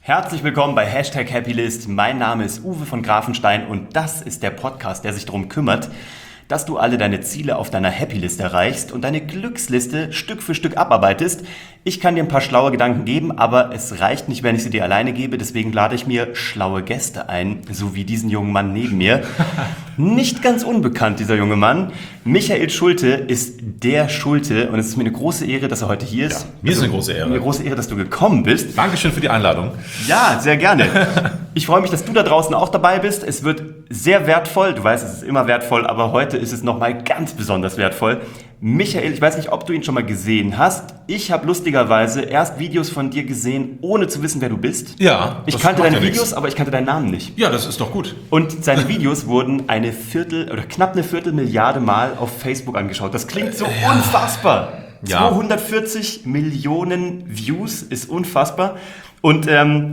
Herzlich willkommen bei #Happylist. Mein Name ist Uwe von Grafenstein und das ist der Podcast, der sich darum kümmert, dass du alle deine Ziele auf deiner Happylist erreichst und deine Glücksliste Stück für Stück abarbeitest. Ich kann dir ein paar schlaue Gedanken geben, aber es reicht nicht, wenn ich sie dir alleine gebe. Deswegen lade ich mir schlaue Gäste ein, so wie diesen jungen Mann neben mir. Nicht ganz unbekannt, dieser junge Mann. Michael Schulte ist der Schulte und es ist mir eine große Ehre, dass er heute hier ist. Ja, mir ist eine große Ehre. Eine große Ehre, dass du gekommen bist. Dankeschön für die Einladung. Ja, sehr gerne. Ich freue mich, dass du da draußen auch dabei bist. Es wird sehr wertvoll. Du weißt, es ist immer wertvoll, aber heute ist es nochmal ganz besonders wertvoll. Michael, ich weiß nicht, ob du ihn schon mal gesehen hast. Ich habe lustigerweise erst Videos von dir gesehen, ohne zu wissen, wer du bist. Ja. Ich kannte deine Videos, aber ich kannte deinen Namen nicht. Ja, das ist doch gut. Und seine Videos wurden knapp eine Viertelmilliarde Mal auf Facebook angeschaut. Das klingt so unfassbar. Ja. 240 Millionen Views ist unfassbar. Und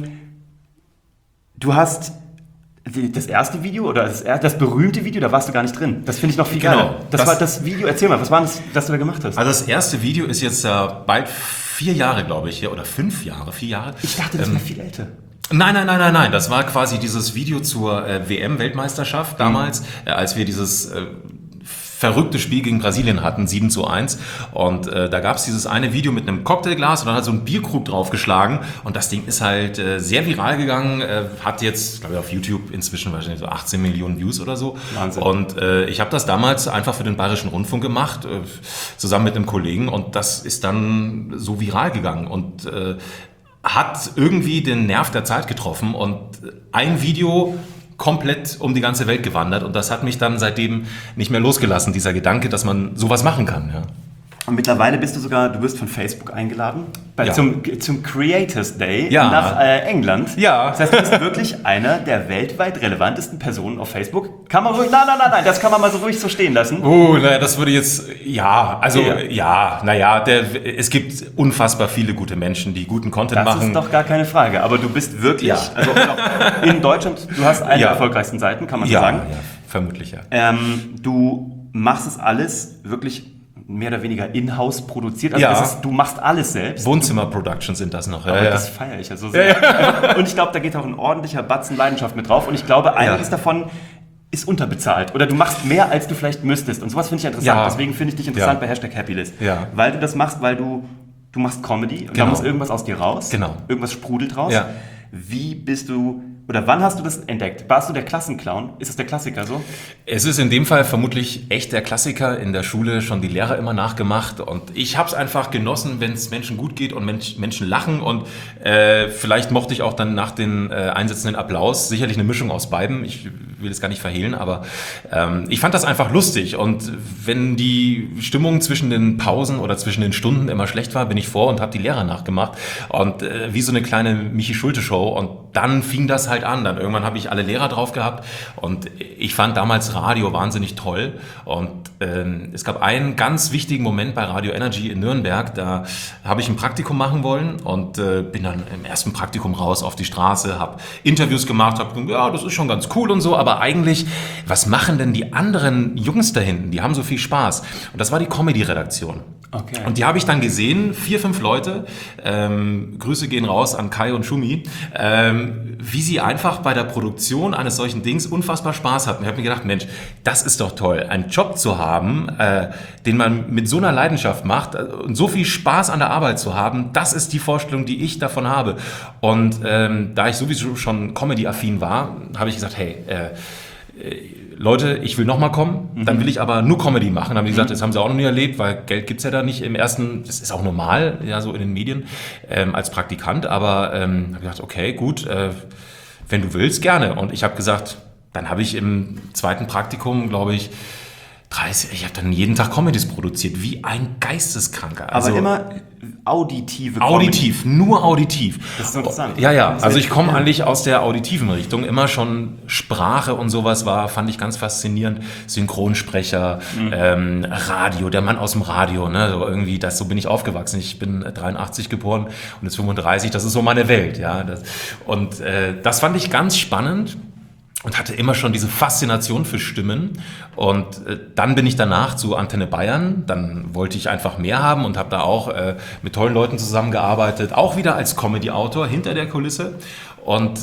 du hast das erste Video oder das berühmte Video, da warst du gar nicht drin. Das finde ich noch viel geiler. Das war das Video, erzähl mal, was war das, was du da gemacht hast? Also das erste Video ist jetzt bald 4 Jahre, glaube ich, oder 5 Jahre, 4 Jahre. Ich dachte, das wäre viel älter. Nein. Das war quasi dieses Video zur WM-Weltmeisterschaft damals, als wir dieses verrückte Spiel gegen Brasilien hatten, 7:1. Und da gab es dieses eine Video mit einem Cocktailglas und dann hat so ein Bierkrug draufgeschlagen. Und das Ding ist halt sehr viral gegangen, hat jetzt, glaube ich, auf YouTube inzwischen wahrscheinlich so 18 Millionen Views oder so. Wahnsinn. Und ich habe das damals einfach für den Bayerischen Rundfunk gemacht, zusammen mit einem Kollegen. Und das ist dann so viral gegangen und hat irgendwie den Nerv der Zeit getroffen. Und ein Video komplett um die ganze Welt gewandert und das hat mich dann seitdem nicht mehr losgelassen, dieser Gedanke, dass man sowas machen kann. Ja. Und mittlerweile du wirst von Facebook eingeladen zum Creators Day nach England. Ja. Das heißt, du bist wirklich einer der weltweit relevantesten Personen auf Facebook. Kann man ruhig, nein, das kann man mal so ruhig so stehen lassen. Oh, naja, das würde jetzt, es gibt unfassbar viele gute Menschen, die guten Content machen. Das ist doch gar keine Frage, aber du bist wirklich, also in Deutschland, du hast eine der erfolgreichsten Seiten, kann man so sagen. Ja, vermutlich, ja. Du machst es alles wirklich mehr oder weniger in-house produziert. Also du machst alles selbst. Wohnzimmer-Productions sind das noch. Aber das feiere ich ja so sehr. Ja. Und ich glaube, da geht auch ein ordentlicher Batzen Leidenschaft mit drauf. Und ich glaube, einiges davon ist unterbezahlt. Oder du machst mehr, als du vielleicht müsstest. Und sowas finde ich interessant. Ja. Deswegen finde ich dich interessant bei #Happylist. Ja. Weil du das machst, weil du machst Comedy. Und da muss irgendwas aus dir raus. Genau. Irgendwas sprudelt raus. Ja. Wie bist du... Oder wann hast du das entdeckt? Warst du der Klassenclown? Ist das der Klassiker so? Es ist in dem Fall vermutlich echt der Klassiker. In der Schule schon die Lehrer immer nachgemacht. Und ich habe es einfach genossen, wenn es Menschen gut geht und Menschen lachen. Und vielleicht mochte ich auch dann nach den Einsätzen den Applaus. Sicherlich eine Mischung aus beidem. Ich will es gar nicht verhehlen, aber ich fand das einfach lustig. Und wenn die Stimmung zwischen den Pausen oder zwischen den Stunden immer schlecht war, bin ich vor und habe die Lehrer nachgemacht. Und wie so eine kleine Michi-Schulte-Show. Und dann fing das halt an. Dann irgendwann habe ich alle Lehrer drauf gehabt und ich fand damals Radio wahnsinnig toll und es gab einen ganz wichtigen Moment bei Radio Energy in Nürnberg, da habe ich ein Praktikum machen wollen und bin dann im ersten Praktikum raus auf die Straße, habe Interviews gemacht, habe gesagt, ja, das ist schon ganz cool und so, aber eigentlich, was machen denn die anderen Jungs da hinten? Die haben so viel Spaß. Und das war die Comedy-Redaktion. Okay. Und die habe ich dann gesehen, 4, 5 Leute, Grüße gehen raus an Kai und Schumi, wie sie einfach bei der Produktion eines solchen Dings unfassbar Spaß hatten. Ich habe mir gedacht, Mensch, das ist doch toll, einen Job zu haben, den man mit so einer Leidenschaft macht und so viel Spaß an der Arbeit zu haben, das ist die Vorstellung, die ich davon habe. Und da ich sowieso schon Comedy-affin war, habe ich gesagt, hey, Leute, ich will nochmal kommen, dann will ich aber nur Comedy machen. Dann haben die gesagt, das haben sie auch noch nie erlebt, weil Geld gibt's ja da nicht im ersten, das ist auch normal, ja, so in den Medien, als Praktikant, aber habe gesagt, okay, gut, wenn du willst, gerne. Und ich habe gesagt, dann habe ich im zweiten Praktikum, glaube ich, ich habe dann jeden Tag Comedies produziert, wie ein Geisteskranker. Also, aber immer auditive Comedy. Auditiv, nur auditiv. Das ist interessant. Ja, also ich komme eigentlich aus der auditiven Richtung. Immer schon Sprache und sowas fand ich ganz faszinierend. Synchronsprecher, Radio, der Mann aus dem Radio, ne? So irgendwie, so bin ich aufgewachsen. Ich bin 83 geboren und jetzt 35, das ist so meine Welt. Ja? Das fand ich ganz spannend. und hatte immer schon diese Faszination für Stimmen. Und dann bin ich danach zu Antenne Bayern. Dann wollte ich einfach mehr haben und habe da auch mit tollen Leuten zusammengearbeitet. Auch wieder als Comedy-Autor hinter der Kulisse. Und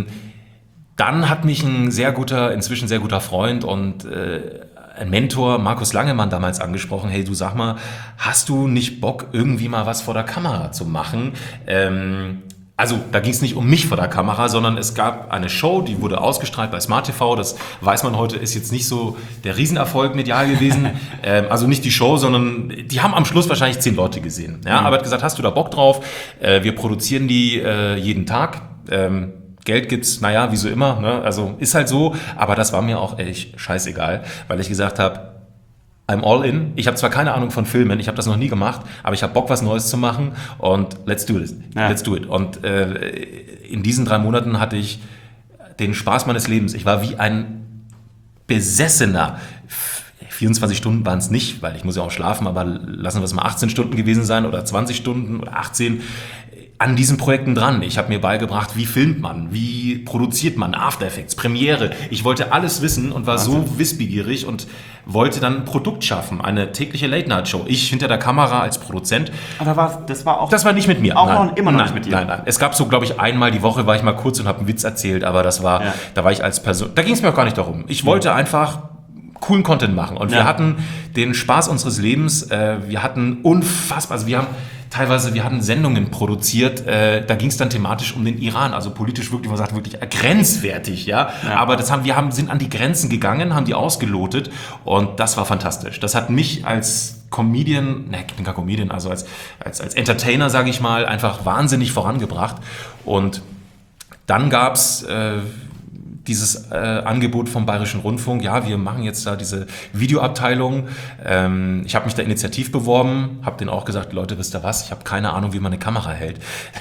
dann hat mich ein inzwischen sehr guter Freund und ein Mentor, Markus Langemann, damals angesprochen: Hey, du, sag mal, hast du nicht Bock, irgendwie mal was vor der Kamera zu machen? Also da ging es nicht um mich vor der Kamera, sondern es gab eine Show, die wurde ausgestrahlt bei Smart TV. Das weiß man heute, ist jetzt nicht so der Riesenerfolg medial gewesen. Also nicht die Show, sondern die haben am Schluss wahrscheinlich 10 Leute gesehen. Ja, aber er hat gesagt, hast du da Bock drauf? Wir produzieren die jeden Tag. Geld gibt's, naja, wie so immer, ne? Also ist halt so, aber das war mir auch ehrlich scheißegal, weil ich gesagt habe, I'm all in. Ich habe zwar keine Ahnung von Filmen, ich habe das noch nie gemacht, aber ich habe Bock, was Neues zu machen und let's do it. Ja. Let's do it. Und in diesen 3 Monaten hatte ich den Spaß meines Lebens. Ich war wie ein Besessener. 24 Stunden waren es nicht, weil ich muss ja auch schlafen, aber lassen wir es mal 18 Stunden gewesen sein oder 20 Stunden oder 18 an diesen Projekten dran. Ich habe mir beigebracht, wie filmt man, wie produziert man, After Effects, Premiere. Ich wollte alles wissen und war so wissbegierig und wollte dann ein Produkt schaffen, eine tägliche Late-Night-Show. Ich hinter der Kamera als Produzent. Aber das war nicht mit mir. Immer noch nicht mit dir? Nein. Es gab so, glaube ich, einmal die Woche war ich mal kurz und habe einen Witz erzählt, aber da war ich als Person, da ging es mir auch gar nicht darum. Ich wollte einfach coolen Content machen und wir hatten den Spaß unseres Lebens, wir hatten unfassbar, also wir hatten Sendungen produziert, da ging es dann thematisch um den Iran, also politisch wirklich, man sagt wirklich grenzwertig, aber sind an die Grenzen gegangen, haben die ausgelotet und das war fantastisch. Das hat mich als Comedian, ich bin kein Comedian, also als Entertainer, sage ich mal, einfach wahnsinnig vorangebracht. Und dann gab's dieses Angebot vom Bayerischen Rundfunk, wir machen jetzt da diese Videoabteilung. Ich habe mich da initiativ beworben, habe denen auch gesagt, Leute, wisst ihr was, ich habe keine Ahnung, wie man eine Kamera hält.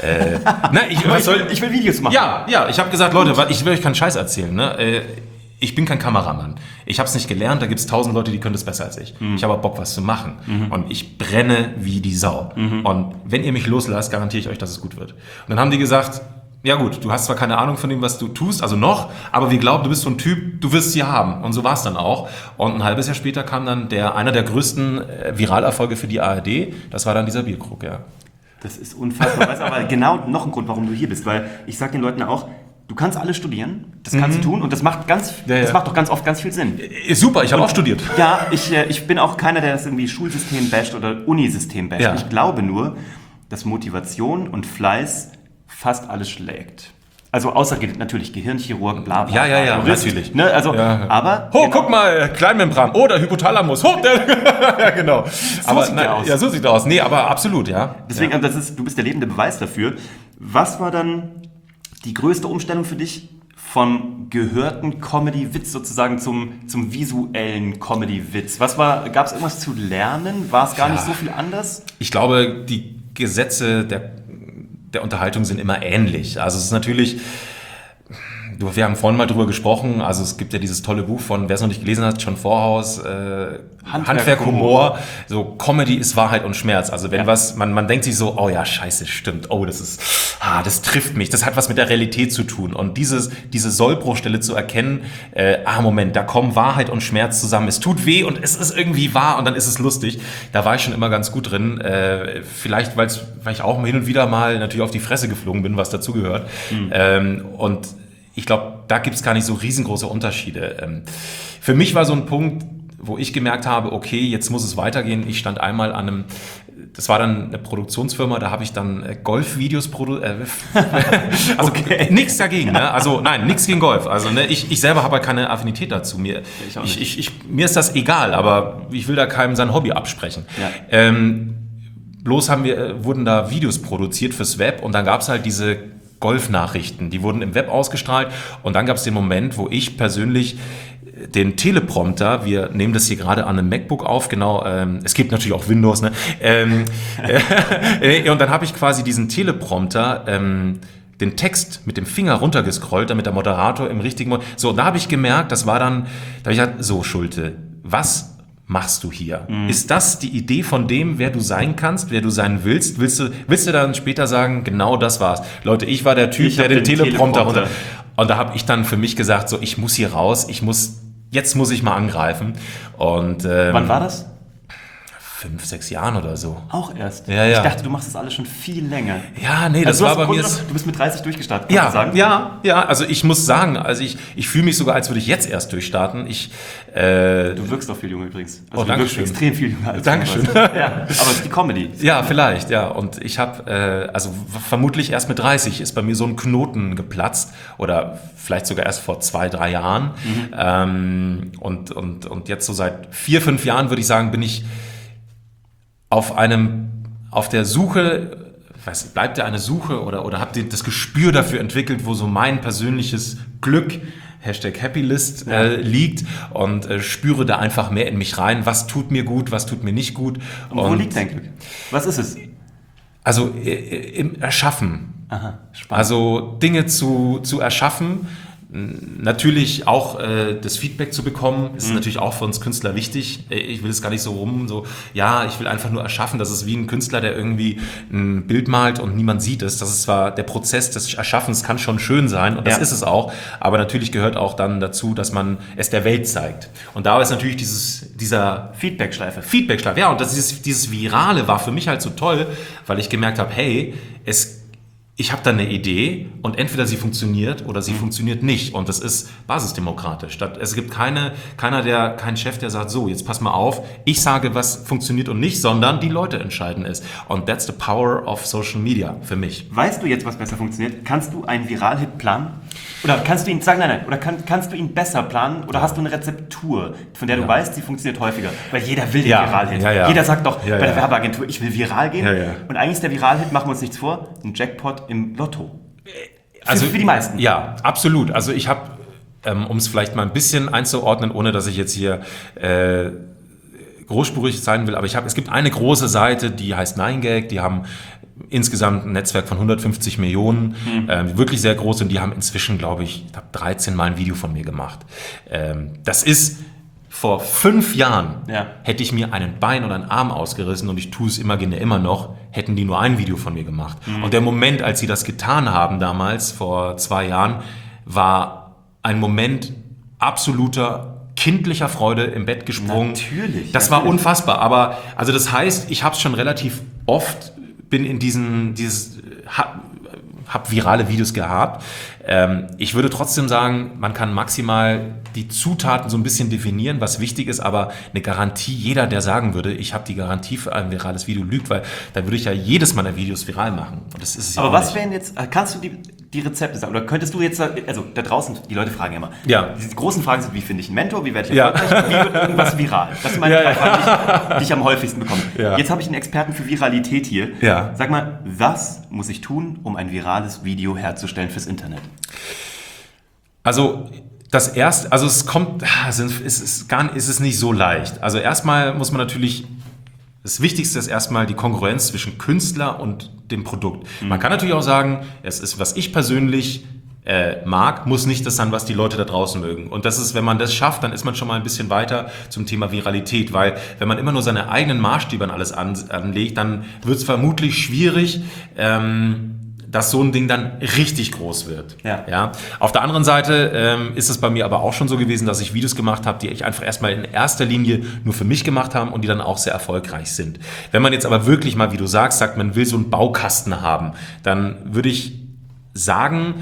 Ich will Videos machen. Ja, ich habe gesagt, Leute, ich will euch keinen Scheiß erzählen. Ne? Ich bin kein Kameramann. Ich habe es nicht gelernt, da gibt es 1000 Leute, die können das besser als ich. Ich habe Bock, was zu machen. Und ich brenne wie die Sau. Und wenn ihr mich loslasst, garantiere ich euch, dass es gut wird. Und dann haben die gesagt, ja gut, du hast zwar keine Ahnung von dem, was du tust, also noch, aber wir glauben, du bist so ein Typ, du wirst es hier haben. Und so war es dann auch. Und ein halbes Jahr später kam dann einer der größten Viralerfolge für die ARD. Das war dann dieser Bierkrug, Das ist unfassbar. Weißt du, aber genau noch ein Grund, warum du hier bist. Weil ich sage den Leuten auch, du kannst alles studieren, das kannst du tun und das macht doch ganz oft ganz viel Sinn. Ist super, ich habe auch studiert. Ja, ich bin auch keiner, der das irgendwie Schulsystem basht oder Unisystem basht. Ja. Ich glaube nur, dass Motivation und Fleiß fast alles schlägt. Also außer natürlich Gehirnchirurg, bla bla. Ja, natürlich. Ne? Also, aber... guck mal, Kleinmembran. Der Hypothalamus. Ja, genau. So sieht der aus. Ja, so sieht er aus. Nee, aber absolut, ja. Deswegen, du bist der lebende Beweis dafür. Was war dann die größte Umstellung für dich vom gehörten Comedy-Witz sozusagen zum visuellen Comedy-Witz? Gab es irgendwas zu lernen? War es gar nicht so viel anders? Ich glaube, die Gesetze der Unterhaltung sind immer ähnlich. Also es ist natürlich, wir haben vorhin mal drüber gesprochen, also es gibt ja dieses tolle Buch von, wer es noch nicht gelesen hat, John Vorhaus, Handwerk, Humor. So, Comedy ist Wahrheit und Schmerz. Also wenn man denkt sich so, oh ja, scheiße, stimmt, das trifft mich, das hat was mit der Realität zu tun. Und diese Sollbruchstelle zu erkennen, Moment, da kommen Wahrheit und Schmerz zusammen. Es tut weh und es ist irgendwie wahr und dann ist es lustig. Da war ich schon immer ganz gut drin. Vielleicht, weil ich auch hin und wieder mal natürlich auf die Fresse geflogen bin, was dazugehört. Und ich glaube, da gibt es gar nicht so riesengroße Unterschiede. Für mich war so ein Punkt, wo ich gemerkt habe, okay, jetzt muss es weitergehen. Ich stand einmal an das war dann eine Produktionsfirma, da habe ich dann Golfvideos produziert. Also nichts dagegen, ne? Also nein, nichts gegen Golf. Also ne, ich selber habe halt keine Affinität dazu. Mir ist das egal, aber ich will da keinem sein Hobby absprechen. Ja. Bloß wurden da Videos produziert fürs Web und dann gab es halt diese Golfnachrichten, die wurden im Web ausgestrahlt und dann gab es den Moment, wo ich persönlich den Teleprompter, wir nehmen das hier gerade an einem MacBook auf, genau, es gibt natürlich auch Windows, ne? Und dann habe ich quasi diesen Teleprompter, den Text mit dem Finger runtergescrollt, damit der Moderator im richtigen Moment, so, und da habe ich gemerkt, da habe ich gesagt, so Schulte, was machst du hier? Ist das die Idee von dem, wer du sein kannst, wer du sein willst? Willst du dann später sagen, genau das war's? Leute, ich war der Typ, der den Teleprompter runter... Und da habe ich dann für mich gesagt, so, ich muss hier raus, jetzt muss ich mal angreifen. Und Wann war das? 5, 6 Jahren oder so. Auch erst? Ja. Ich dachte, du machst das alles schon viel länger. Ja, nee, das Also war bei mir... Du bist mit 30 durchgestartet, kann man sagen? Ja, also ich muss sagen, ich fühle mich sogar, als würde ich jetzt erst durchstarten. Du wirkst auch viel jünger übrigens. Also danke du wirkst schön. extrem viel jünger als Dankeschön. Ja, aber es ist die Comedy. Ja, vielleicht, ja. Und ich habe, vermutlich erst mit 30 ist bei mir so ein Knoten geplatzt oder vielleicht sogar erst vor 2, 3 Jahren. Und jetzt so seit 4, 5 Jahren, würde ich sagen, bin ich auf der Suche, bleibt ja eine Suche oder habt ihr das Gespür dafür entwickelt, wo so mein persönliches Glück, #Happylist, liegt und spüre da einfach mehr in mich rein, was tut mir gut, was tut mir nicht gut. Und wo liegt dein Glück? Was ist es? Also im Erschaffen. Aha, spannend. Also Dinge zu erschaffen. Natürlich auch das Feedback zu bekommen, ist natürlich auch für uns Künstler wichtig. Ich will es gar nicht so ich will einfach nur erschaffen. Das ist wie ein Künstler, der irgendwie ein Bild malt und niemand sieht es. Das ist zwar der Prozess des Erschaffens, kann schon schön sein und das ist es auch, aber natürlich gehört auch dann dazu, dass man es der Welt zeigt. Und da ist natürlich dieser Feedback-Schleife. Ja, und dieses Virale war für mich halt so toll, weil ich gemerkt habe, hey, ich habe da eine Idee und entweder sie funktioniert oder sie funktioniert nicht. Und das ist basisdemokratisch. Es gibt keinen Chef, der sagt, so, jetzt pass mal auf, ich sage, was funktioniert und nicht, sondern die Leute entscheiden es. Und that's the power of Social Media für mich. Weißt du jetzt, was besser funktioniert? Kannst du einen Viralhit planen? Oder kannst du ihn, oder kannst du ihn besser planen? Oder hast du eine Rezeptur, von der du weißt, sie funktioniert häufiger? Weil jeder will den Viralhit. Ja. Jeder sagt doch bei der Werbeagentur, ich will viral gehen. Ja. Und eigentlich ist der Viralhit, machen wir uns nichts vor, ein Jackpot im Lotto. Also für die meisten. Ja, absolut. Also ich habe, um es vielleicht mal ein bisschen einzuordnen, ohne dass ich jetzt hier großspurig sein will, aber es gibt eine große Seite, die heißt 9gag, die haben insgesamt ein Netzwerk von 150 Millionen, wirklich sehr groß, und die haben inzwischen, glaube ich, 13 Mal ein Video von mir gemacht. Das ist vor 5 Jahren, hätte ich mir einen Bein oder einen Arm ausgerissen, und ich tue es immer noch, hätten die nur ein Video von mir gemacht. Und der Moment, als sie das getan haben damals, vor 2 Jahren, war ein Moment absoluter kindlicher Freude, im Bett gesprungen. Natürlich. Das war unfassbar. Aber also das heißt, ich habe es schon relativ oft, bin in hab virale Videos gehabt. Ich würde trotzdem sagen, man kann maximal die Zutaten so ein bisschen definieren, was wichtig ist, aber eine Garantie, jeder, der sagen würde, ich habe die Garantie für ein virales Video, lügt, weil dann würde ich ja jedes meiner Videos viral machen. Und das ist es ja. Aber was wären jetzt, kannst du die Rezepte sagen? Oder könntest du jetzt, also da draußen, die Leute fragen ja immer, die großen Fragen sind, wie finde ich einen Mentor, wie werde ich erfolgreich, wie wird irgendwas viral? Das sind meine 3 Fragen, die ich am häufigsten bekomme. Ja. Jetzt habe ich einen Experten für Viralität hier. Ja. Sag mal, was muss ich tun, um ein virales Video herzustellen fürs Internet? Also es ist nicht so leicht. Also erstmal muss man natürlich, das Wichtigste ist erstmal die Kongruenz zwischen Künstler und dem Produkt. Man kann natürlich auch sagen, es ist, was ich persönlich mag, muss nicht das sein, was die Leute da draußen mögen. Und das ist, wenn man das schafft, dann ist man schon mal ein bisschen weiter zum Thema Viralität, weil wenn man immer nur seine eigenen Maßstäbe an alles anlegt, dann wird es vermutlich schwierig, dass so ein Ding dann richtig groß wird. Ja. Auf der anderen Seite ist es bei mir aber auch schon so gewesen, dass ich Videos gemacht habe, die ich einfach erstmal in erster Linie nur für mich gemacht habe und die dann auch sehr erfolgreich sind. Wenn man jetzt aber wirklich mal, wie du sagst, sagt, man will so einen Baukasten haben, dann würde ich sagen,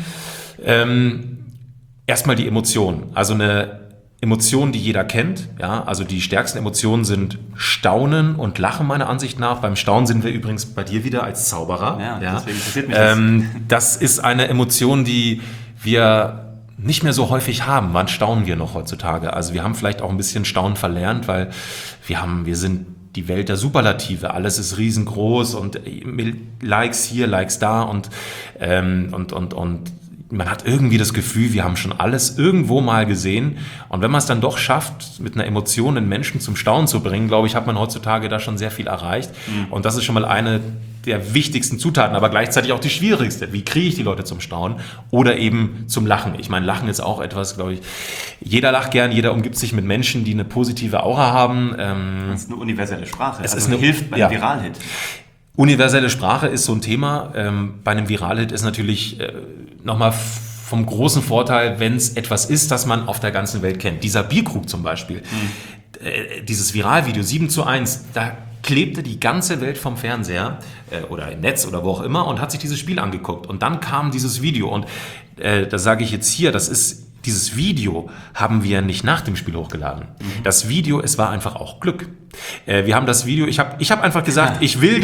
erstmal die Emotion. Also eine Emotionen, die jeder kennt. Ja, also die stärksten Emotionen sind Staunen und Lachen meiner Ansicht nach. Beim Staunen sind wir übrigens bei dir wieder als Zauberer. Ja. Deswegen interessiert mich das. Das ist eine Emotion, die wir nicht mehr so häufig haben. Wann staunen wir noch heutzutage? Also wir haben vielleicht auch ein bisschen Staunen verlernt, weil wir sind die Welt der Superlative. Alles ist riesengroß und Likes hier, Likes da und man hat irgendwie das Gefühl, wir haben schon alles irgendwo mal gesehen. Und wenn man es dann doch schafft, mit einer Emotion den Menschen zum Staunen zu bringen, glaube ich, hat man heutzutage da schon sehr viel erreicht. Und das ist schon mal eine der wichtigsten Zutaten, aber gleichzeitig auch die schwierigste. Wie kriege ich die Leute zum Staunen oder eben zum Lachen? Ich meine, Lachen ist auch etwas, glaube ich, jeder lacht gern, jeder umgibt sich mit Menschen, die eine positive Aura haben. Das ist eine universelle Sprache. Es hilft beim Viralhit. Universelle Sprache ist so ein Thema. Bei einem Viralhit ist natürlich nochmal vom großen Vorteil, wenn es etwas ist, das man auf der ganzen Welt kennt. Dieser Bierkrug zum Beispiel, dieses Viralvideo 7:1, da klebte die ganze Welt vom Fernseher oder im Netz oder wo auch immer und hat sich dieses Spiel angeguckt. Und dann kam dieses Video und das sage ich jetzt hier, dieses Video haben wir nicht nach dem Spiel hochgeladen. Das Video, es war einfach auch Glück. Wir haben das Video, ich hab einfach gesagt, ich will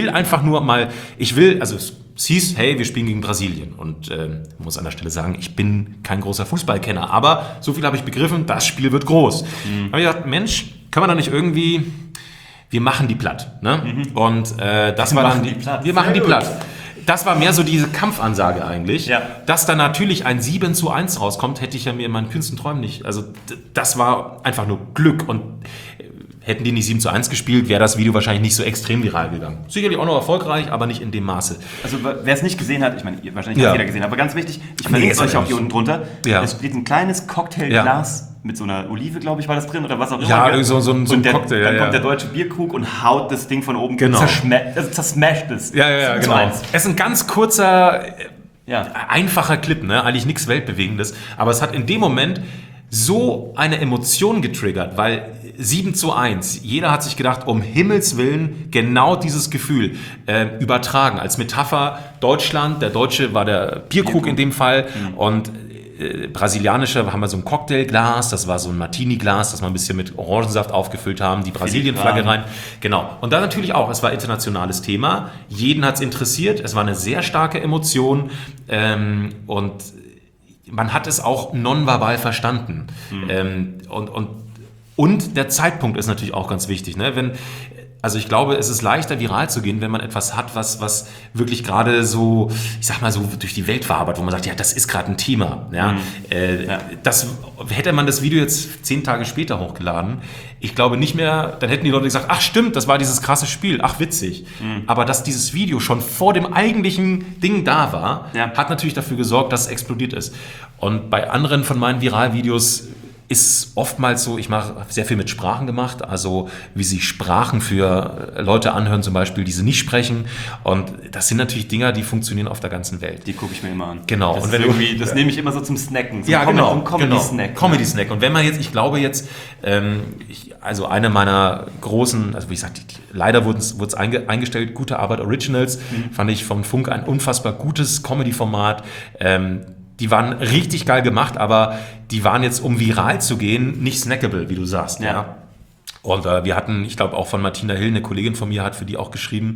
also es hieß, hey, wir spielen gegen Brasilien. Und ich muss an der Stelle sagen, ich bin kein großer Fußballkenner, aber so viel habe ich begriffen, das Spiel wird groß. Da habe ich gedacht, Mensch, können wir da nicht irgendwie, wir machen die platt. Ne? Und das war dann, wir machen die platt. Das war mehr so diese Kampfansage eigentlich. Ja. Dass da natürlich ein 7:1 rauskommt, hätte ich ja mir in meinen kühnsten Träumen nicht. Also das war einfach nur Glück. Und hätten die nicht 7:1 gespielt, wäre das Video wahrscheinlich nicht so extrem viral gegangen. Sicherlich auch noch erfolgreich, aber nicht in dem Maße. Also wer es nicht gesehen hat, ich meine, wahrscheinlich hat jeder gesehen, aber ganz wichtig, ich verlinke es euch auch hier unten drunter. Ja. Es steht ein kleines Cocktailglas mit so einer Olive, glaube ich, war das drin oder was auch immer. Ja, so ein Cocktail. Dann kommt der deutsche Bierkrug und haut das Ding von oben, zersmasht es. Ja, genau. Es ist ein ganz kurzer, einfacher Clip, ne? Eigentlich nichts Weltbewegendes, aber es hat in dem Moment so eine Emotion getriggert, weil 7:1, jeder hat sich gedacht, um Himmels Willen genau dieses Gefühl übertragen. Als Metapher Deutschland, der Deutsche war der Bierkrug in dem Fall und brasilianische haben wir so ein Cocktailglas, das war so ein Martini-Glas, das wir ein bisschen mit Orangensaft aufgefüllt haben, die Brasilien-Flagge rein. Genau. Und dann natürlich auch, es war internationales Thema, jeden hat es interessiert, es war eine sehr starke Emotion und man hat es auch nonverbal verstanden. Und der Zeitpunkt ist natürlich auch ganz wichtig. Ne? Also ich glaube, es ist leichter viral zu gehen, wenn man etwas hat, was wirklich gerade so, ich sag mal so, durch die Welt wabert, wo man sagt, ja, das ist gerade ein Thema. Ja? Hätte man das Video jetzt 10 Tage später hochgeladen, ich glaube nicht mehr, dann hätten die Leute gesagt, ach stimmt, das war dieses krasse Spiel, ach witzig. Aber dass dieses Video schon vor dem eigentlichen Ding da war, hat natürlich dafür gesorgt, dass es explodiert ist. Und bei anderen von meinen Viralvideos ist oftmals so, ich mache sehr viel mit Sprachen gemacht, also wie sich Sprachen für Leute anhören zum Beispiel, die sie nicht sprechen, und das sind natürlich Dinger, die funktionieren auf der ganzen Welt. Die gucke ich mir immer an. Genau. Das, und wenn das nehme ich immer so zum Snacken. So ein Comedy-Snack. Comedy-Snack. Und wenn man jetzt, ich glaube jetzt, also eine meiner großen, also wie gesagt, leider wurde es eingestellt, Gute Arbeit Originals, fand ich vom Funk ein unfassbar gutes Comedy-Format. Die waren richtig geil gemacht, aber die waren jetzt, um viral zu gehen, nicht snackable, wie du sagst. Ja. Und wir hatten, ich glaube auch von Martina Hill, eine Kollegin von mir hat für die auch geschrieben,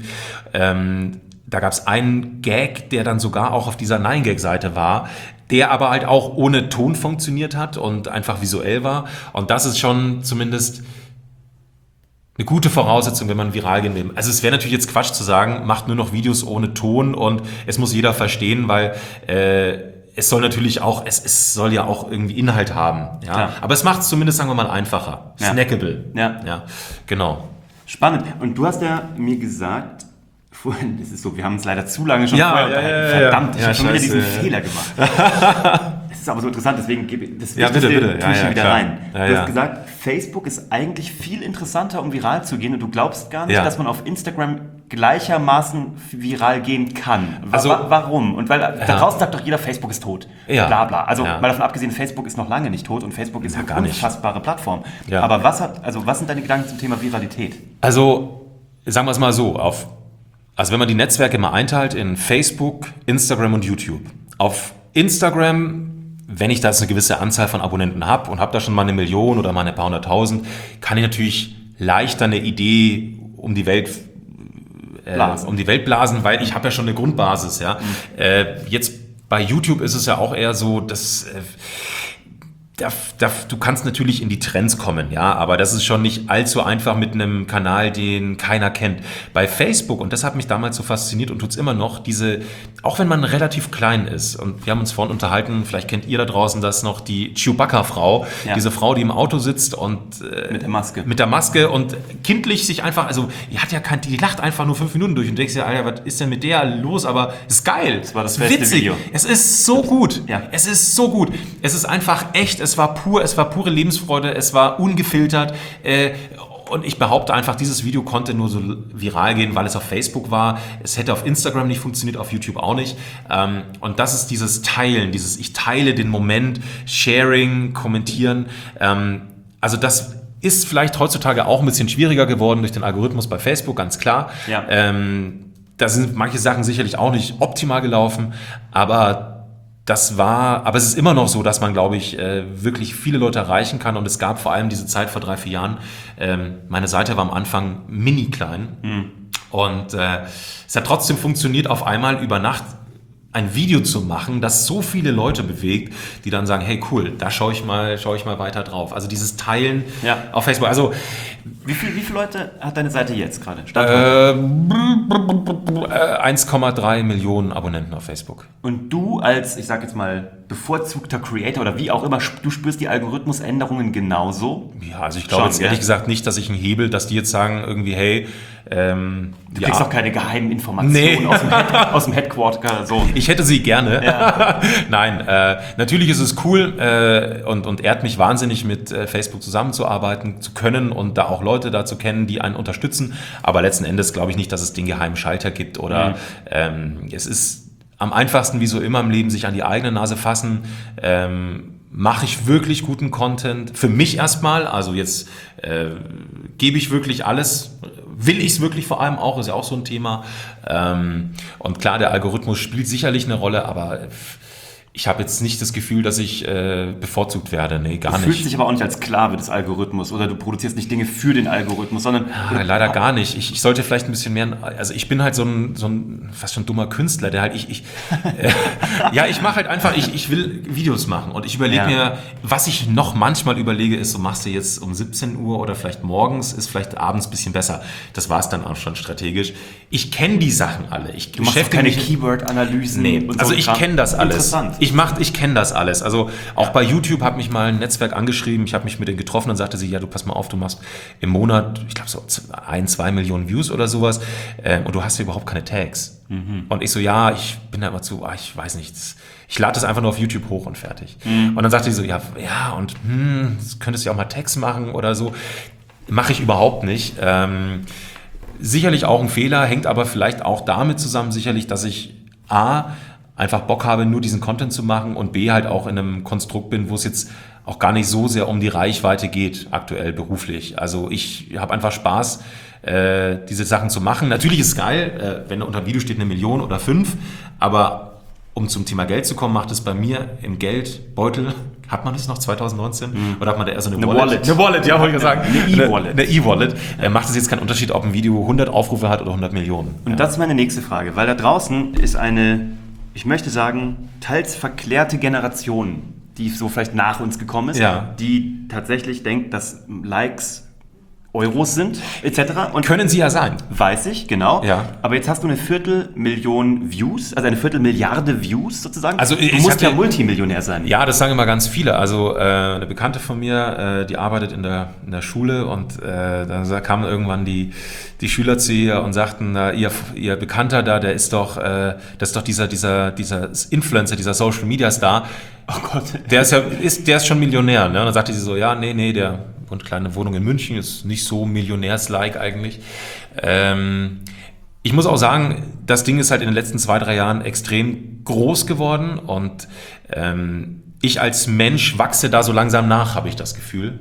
da gab es einen Gag, der dann sogar auch auf dieser 9gag-Seite war, der aber halt auch ohne Ton funktioniert hat und einfach visuell war. Und das ist schon zumindest eine gute Voraussetzung, wenn man viral gehen will. Also es wäre natürlich jetzt Quatsch zu sagen, macht nur noch Videos ohne Ton und es muss jeder verstehen, weil es soll natürlich auch, es soll ja auch irgendwie Inhalt haben. Ja? Aber es macht es zumindest, sagen wir mal, einfacher. Snackable. Ja, genau. Spannend. Und du hast ja mir gesagt, vorhin, das ist so, wir haben es leider zu lange schon vorher unterhalten. Verdammt, ich habe schon wieder diesen Fehler gemacht. Es ist aber so interessant, deswegen tue ich wieder rein. Du hast gesagt, Facebook ist eigentlich viel interessanter, um viral zu gehen, und du glaubst gar nicht, dass man auf Instagram gleichermaßen viral gehen kann. Also, warum? Und weil da draußen sagt doch jeder, Facebook ist tot. Bla bla. Also mal davon abgesehen, Facebook ist noch lange nicht tot und Facebook ist eine unfassbare Plattform. Aber was sind deine Gedanken zum Thema Viralität? Also sagen wir es mal so, also wenn man die Netzwerke mal einteilt in Facebook, Instagram und YouTube. Auf Instagram, wenn ich da jetzt eine gewisse Anzahl von Abonnenten habe und habe da schon mal 1 Million oder mal ein paar 100.000, kann ich natürlich leichter eine Idee um die Welt blasen, weil ich habe ja schon eine Grundbasis. Ja. Jetzt bei YouTube ist es ja auch eher so, dass du kannst natürlich in die Trends kommen, ja, aber das ist schon nicht allzu einfach mit einem Kanal, den keiner kennt. Bei Facebook, und das hat mich damals so fasziniert und tut's immer noch, auch wenn man relativ klein ist, und wir haben uns vorhin unterhalten, vielleicht kennt ihr da draußen das noch, die Chewbacca-Frau, diese Frau, die im Auto sitzt und mit der Maske und kindlich sich einfach, also die lacht einfach nur 5 Minuten durch und denkst dir, Alter, was ist denn mit der los? Aber es ist geil. Das war das beste Video. Es ist so gut. Ja. Es ist so gut. Es ist einfach echt. Es war pure Lebensfreude, es war ungefiltert Und ich behaupte einfach, dieses Video konnte nur so viral gehen, weil es auf Facebook war. Es hätte auf Instagram nicht funktioniert, auf YouTube auch nicht. Und das ist dieses Teilen, dieses ich teile den Moment, Sharing, Kommentieren. Also das ist vielleicht heutzutage auch ein bisschen schwieriger geworden durch den Algorithmus bei Facebook, ganz klar. Ja. Da sind manche Sachen sicherlich auch nicht optimal gelaufen, aber es ist immer noch so, dass man, glaube ich, wirklich viele Leute erreichen kann. Und es gab vor allem diese Zeit vor 3-4 Jahren. Meine Seite war am Anfang mini klein. Und es hat trotzdem funktioniert, auf einmal über Nacht ein Video zu machen, das so viele Leute bewegt, die dann sagen, hey cool, da schaue ich mal weiter drauf. Also dieses Teilen auf Facebook. Also wie viele Leute hat deine Seite jetzt gerade? 1,3 Millionen Abonnenten auf Facebook. Und du als, ich sag jetzt mal, bevorzugter Creator oder wie auch immer, du spürst die Algorithmusänderungen genauso? Ja, also ich glaube jetzt ehrlich gesagt nicht, dass ich einen Hebel, dass die jetzt sagen irgendwie, hey, du kriegst auch keine geheimen Informationen aus dem Headquarter. So. Ich hätte sie gerne. Ja. Nein, natürlich ist es cool und ehrt mich wahnsinnig, mit Facebook zusammenzuarbeiten zu können und da auch Leute da zu kennen, die einen unterstützen. Aber letzten Endes glaube ich nicht, dass es den geheimen Schalter gibt oder es ist am einfachsten, wie so immer im Leben, sich an die eigene Nase fassen. Mache ich wirklich guten Content? Für mich erstmal, also jetzt gebe ich wirklich alles, will ich es wirklich vor allem auch, ist ja auch so ein Thema. Und klar, der Algorithmus spielt sicherlich eine Rolle, aber ich habe jetzt nicht das Gefühl, dass ich bevorzugt werde. Nee, gar nicht. Du fühlst dich aber auch nicht als Sklave des Algorithmus oder du produzierst nicht Dinge für den Algorithmus, sondern... Ja, leider gar nicht. Ich sollte vielleicht ein bisschen mehr... Also ich bin halt so ein fast schon dummer Künstler, der halt... ich mache halt einfach... Ich will Videos machen und ich überlege mir, was ich noch manchmal überlege, ist, so machst du jetzt um 17 Uhr oder vielleicht morgens, ist vielleicht abends ein bisschen besser. Das war es dann auch schon strategisch. Ich kenne die Sachen alle. Du machst keine Keyword-Analysen? Nee, also ich kenne das alles. Interessant. Ich kenne das alles. Also auch bei YouTube hat mich mal ein Netzwerk angeschrieben, ich habe mich mit denen getroffen und sagte sie, ja, du pass mal auf, du machst im Monat, ich glaube so 1-2 Millionen Views oder sowas und du hast ja überhaupt keine Tags. Und ich so, ja, ich bin da immer ich weiß nicht, ich lade das einfach nur auf YouTube hoch und fertig. Und dann sagte sie so, ja und könntest du ja auch mal Tags machen oder so. Mache ich überhaupt nicht. Sicherlich auch ein Fehler, hängt aber vielleicht auch damit zusammen, sicherlich, dass ich einfach Bock habe, nur diesen Content zu machen und B, halt auch in einem Konstrukt bin, wo es jetzt auch gar nicht so sehr um die Reichweite geht, aktuell beruflich. Also ich habe einfach Spaß, diese Sachen zu machen. Natürlich ist es geil, wenn unter dem Video steht 1 Million oder 5, aber um zum Thema Geld zu kommen, macht es bei mir im Geldbeutel, hat man das noch 2019? Oder hat man da eher so eine Wallet? Eine Wallet, ja, wollte ich sagen. Eine E-Wallet. Eine E-Wallet. Macht es jetzt keinen Unterschied, ob ein Video 100 Aufrufe hat oder 100 Millionen. Und das ist meine nächste Frage, weil da draußen ist eine, ich möchte sagen, teils verklärte Generation, die so vielleicht nach uns gekommen ist, die tatsächlich denkt, dass Likes Euros sind, etc. Und können sie ja sein. Weiß ich, genau. Ja. Aber jetzt hast du 250.000 Views, also 250.000.000 Views sozusagen. Also du musst ja Multimillionär sein. Ja, das sagen immer ganz viele. Also eine Bekannte von mir, die arbeitet in der Schule und da kamen irgendwann die Schüler zu ihr und sagten, ihr Bekannter da, das ist doch dieser Influencer, dieser Social Media Star. Oh Gott. Der ist schon Millionär. Ne? Und dann sagte sie so, ja, nee, der wohnt kleine Wohnung in München, ist nicht so millionärslike eigentlich. Ich muss auch sagen, das Ding ist halt in den letzten 2-3 Jahren extrem groß geworden und ich als Mensch wachse da so langsam nach, habe ich das Gefühl.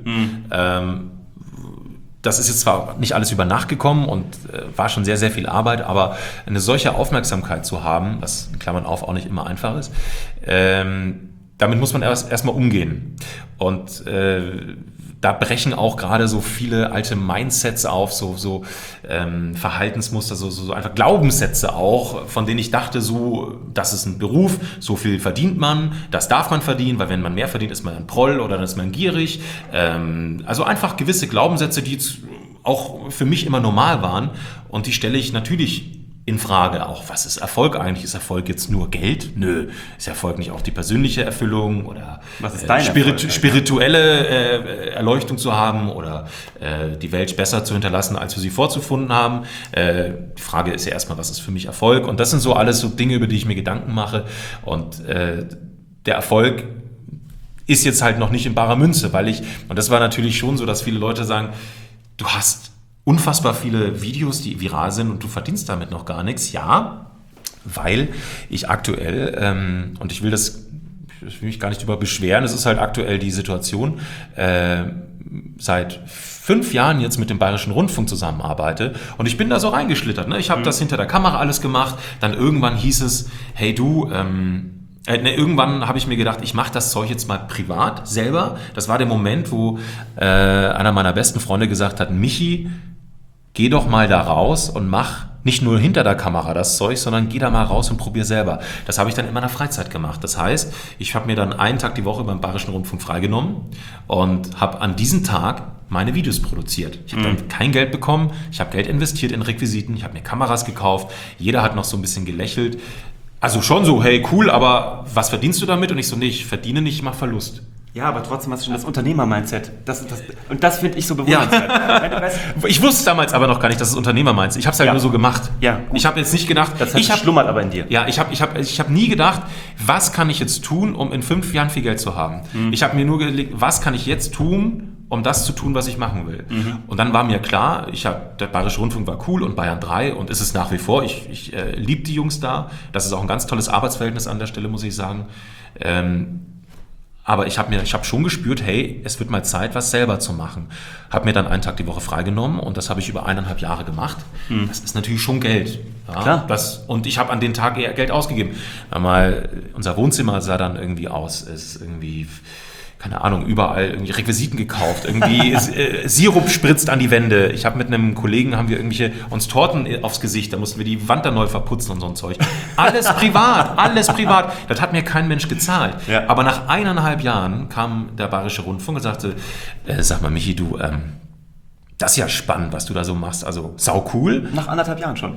Das ist jetzt zwar nicht alles über Nacht gekommen und war schon sehr, sehr viel Arbeit, aber eine solche Aufmerksamkeit zu haben, was in Klammern auf auch nicht immer einfach ist, damit muss man erstmal umgehen. Und da brechen auch gerade so viele alte Mindsets auf, so Verhaltensmuster, so einfach Glaubenssätze auch, von denen ich dachte, so, das ist ein Beruf, so viel verdient man, das darf man verdienen, weil wenn man mehr verdient, ist man ein Proll oder dann ist man gierig. Also einfach gewisse Glaubenssätze, die jetzt auch für mich immer normal waren und die stelle ich natürlich in Frage auch, was ist Erfolg eigentlich? Ist Erfolg jetzt nur Geld? Nö. Ist Erfolg nicht auch die persönliche Erfüllung oder was ist dein spirituelle Erleuchtung zu haben oder die Welt besser zu hinterlassen, als wir sie vorzufunden haben? Die Frage ist ja erstmal, was ist für mich Erfolg? Und das sind so alles so Dinge, über die ich mir Gedanken mache. Und der Erfolg ist jetzt halt noch nicht in barer Münze, und das war natürlich schon so, dass viele Leute sagen, du hast unfassbar viele Videos, die viral sind und du verdienst damit noch gar nichts. Ja, weil ich aktuell, und ich will mich gar nicht drüber beschweren, es ist halt aktuell die Situation, seit 5 Jahren jetzt mit dem Bayerischen Rundfunk zusammenarbeite und ich bin da so reingeschlittert. Ne? Ich habe das hinter der Kamera alles gemacht, dann irgendwann hieß es, hey du, irgendwann habe ich mir gedacht, ich mache das Zeug jetzt mal privat selber. Das war der Moment, wo einer meiner besten Freunde gesagt hat, Michi, geh doch mal da raus und mach nicht nur hinter der Kamera das Zeug, sondern geh da mal raus und probier selber. Das habe ich dann in meiner Freizeit gemacht. Das heißt, ich habe mir dann einen Tag die Woche beim Bayerischen Rundfunk freigenommen und habe an diesem Tag meine Videos produziert. Ich habe dann kein Geld bekommen, ich habe Geld investiert in Requisiten, ich habe mir Kameras gekauft, jeder hat noch so ein bisschen gelächelt. Also schon so, hey, cool, aber was verdienst du damit? Und ich so, nee, ich verdiene nicht, ich mache Verlust. Ja, aber trotzdem hast du schon das Unternehmer-Mindset. Und das finde ich so bewundernswert. Ja. Ich wusste damals aber noch gar nicht, dass es Unternehmer-Mindset ist. Ich habe es halt nur so gemacht. Ja, gut. Ich habe jetzt nicht gedacht... Das heißt, schlummert aber in dir. Ja, ich hab nie gedacht, was kann ich jetzt tun, um in 5 Jahren viel Geld zu haben. Ich habe mir nur gelegt, was kann ich jetzt tun, um das zu tun, was ich machen will. Und dann war mir klar, der Bayerische Rundfunk war cool und Bayern 3 und ist es nach wie vor. Ich liebe die Jungs da. Das ist auch ein ganz tolles Arbeitsverhältnis an der Stelle, muss ich sagen. Aber ich habe schon gespürt, hey, es wird mal Zeit, was selber zu machen. Habe mir dann einen Tag die Woche freigenommen und das habe ich über 1,5 Jahre gemacht. Das ist natürlich schon Geld. Ja, klar. Und ich habe an den Tag eher Geld ausgegeben. Unser Wohnzimmer sah dann irgendwie aus, ist irgendwie... keine Ahnung, überall irgendwie Requisiten gekauft, irgendwie Sirup spritzt an die Wände. Ich habe mit einem Kollegen, haben wir uns Torten aufs Gesicht, da mussten wir die Wand dann neu verputzen und so ein Zeug. Alles privat, alles privat. Das hat mir kein Mensch gezahlt. Ja. Aber nach 1,5 Jahren kam der Bayerische Rundfunk und sagte, sag mal Michi, du, das ist ja spannend, was du da so machst, also sau cool. Nach 1,5 Jahren schon.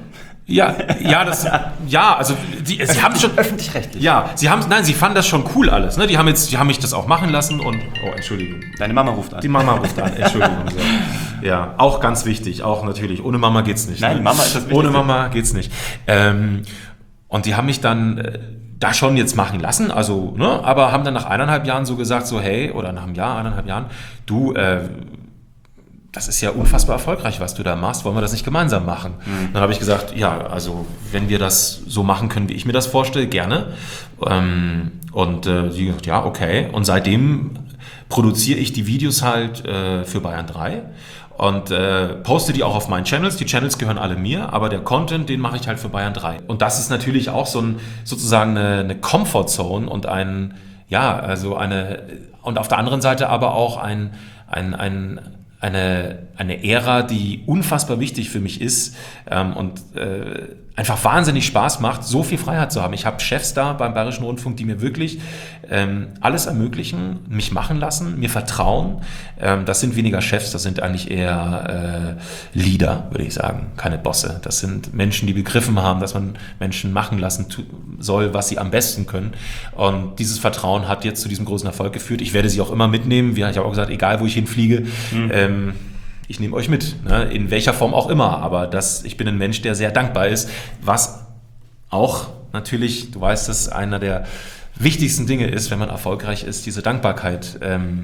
Also sie haben schon öffentlich-rechtlich. Ja, sie fanden das schon cool alles. Ne? Die haben mich das auch machen lassen und Entschuldigung. Deine Mama ruft an. Die Mama ruft an. Entschuldigung. So. Ja, auch ganz wichtig, auch natürlich. Ohne Mama geht's nicht. Nein, ne? Mama ist das Wichtigste. Ohne Mama geht's nicht. Und die haben mich dann da schon jetzt machen lassen, also aber haben dann nach 1,5 Jahren so gesagt, so hey, oder nach einem Jahr, 1,5 Jahren, du das ist ja unfassbar erfolgreich, was du da machst. Wollen wir das nicht gemeinsam machen? Dann habe ich gesagt, ja, also wenn wir das so machen können, wie ich mir das vorstelle, gerne. Sie gesagt, ja, okay. Und seitdem produziere ich die Videos halt für Bayern 3 und poste die auch auf meinen Channels. Die Channels gehören alle mir, aber der Content, den mache ich halt für Bayern 3. Und das ist natürlich auch sozusagen eine Comfortzone und und auf der anderen Seite aber auch eine Ära, die unfassbar wichtig für mich ist und einfach wahnsinnig Spaß macht, so viel Freiheit zu haben. Ich habe Chefs da beim Bayerischen Rundfunk, die mir wirklich alles ermöglichen, mich machen lassen, mir vertrauen. Das sind weniger Chefs, das sind eigentlich eher Leader, würde ich sagen, keine Bosse. Das sind Menschen, die begriffen haben, dass man Menschen machen lassen soll, was sie am besten können. Und dieses Vertrauen hat jetzt zu diesem großen Erfolg geführt. Ich werde sie auch immer mitnehmen. Ich habe auch gesagt, egal wo ich hinfliege, ich nehme euch mit, ne? In welcher Form auch immer, aber ich bin ein Mensch, der sehr dankbar ist, was auch natürlich, du weißt, dass einer der wichtigsten Dinge ist, wenn man erfolgreich ist, diese Dankbarkeit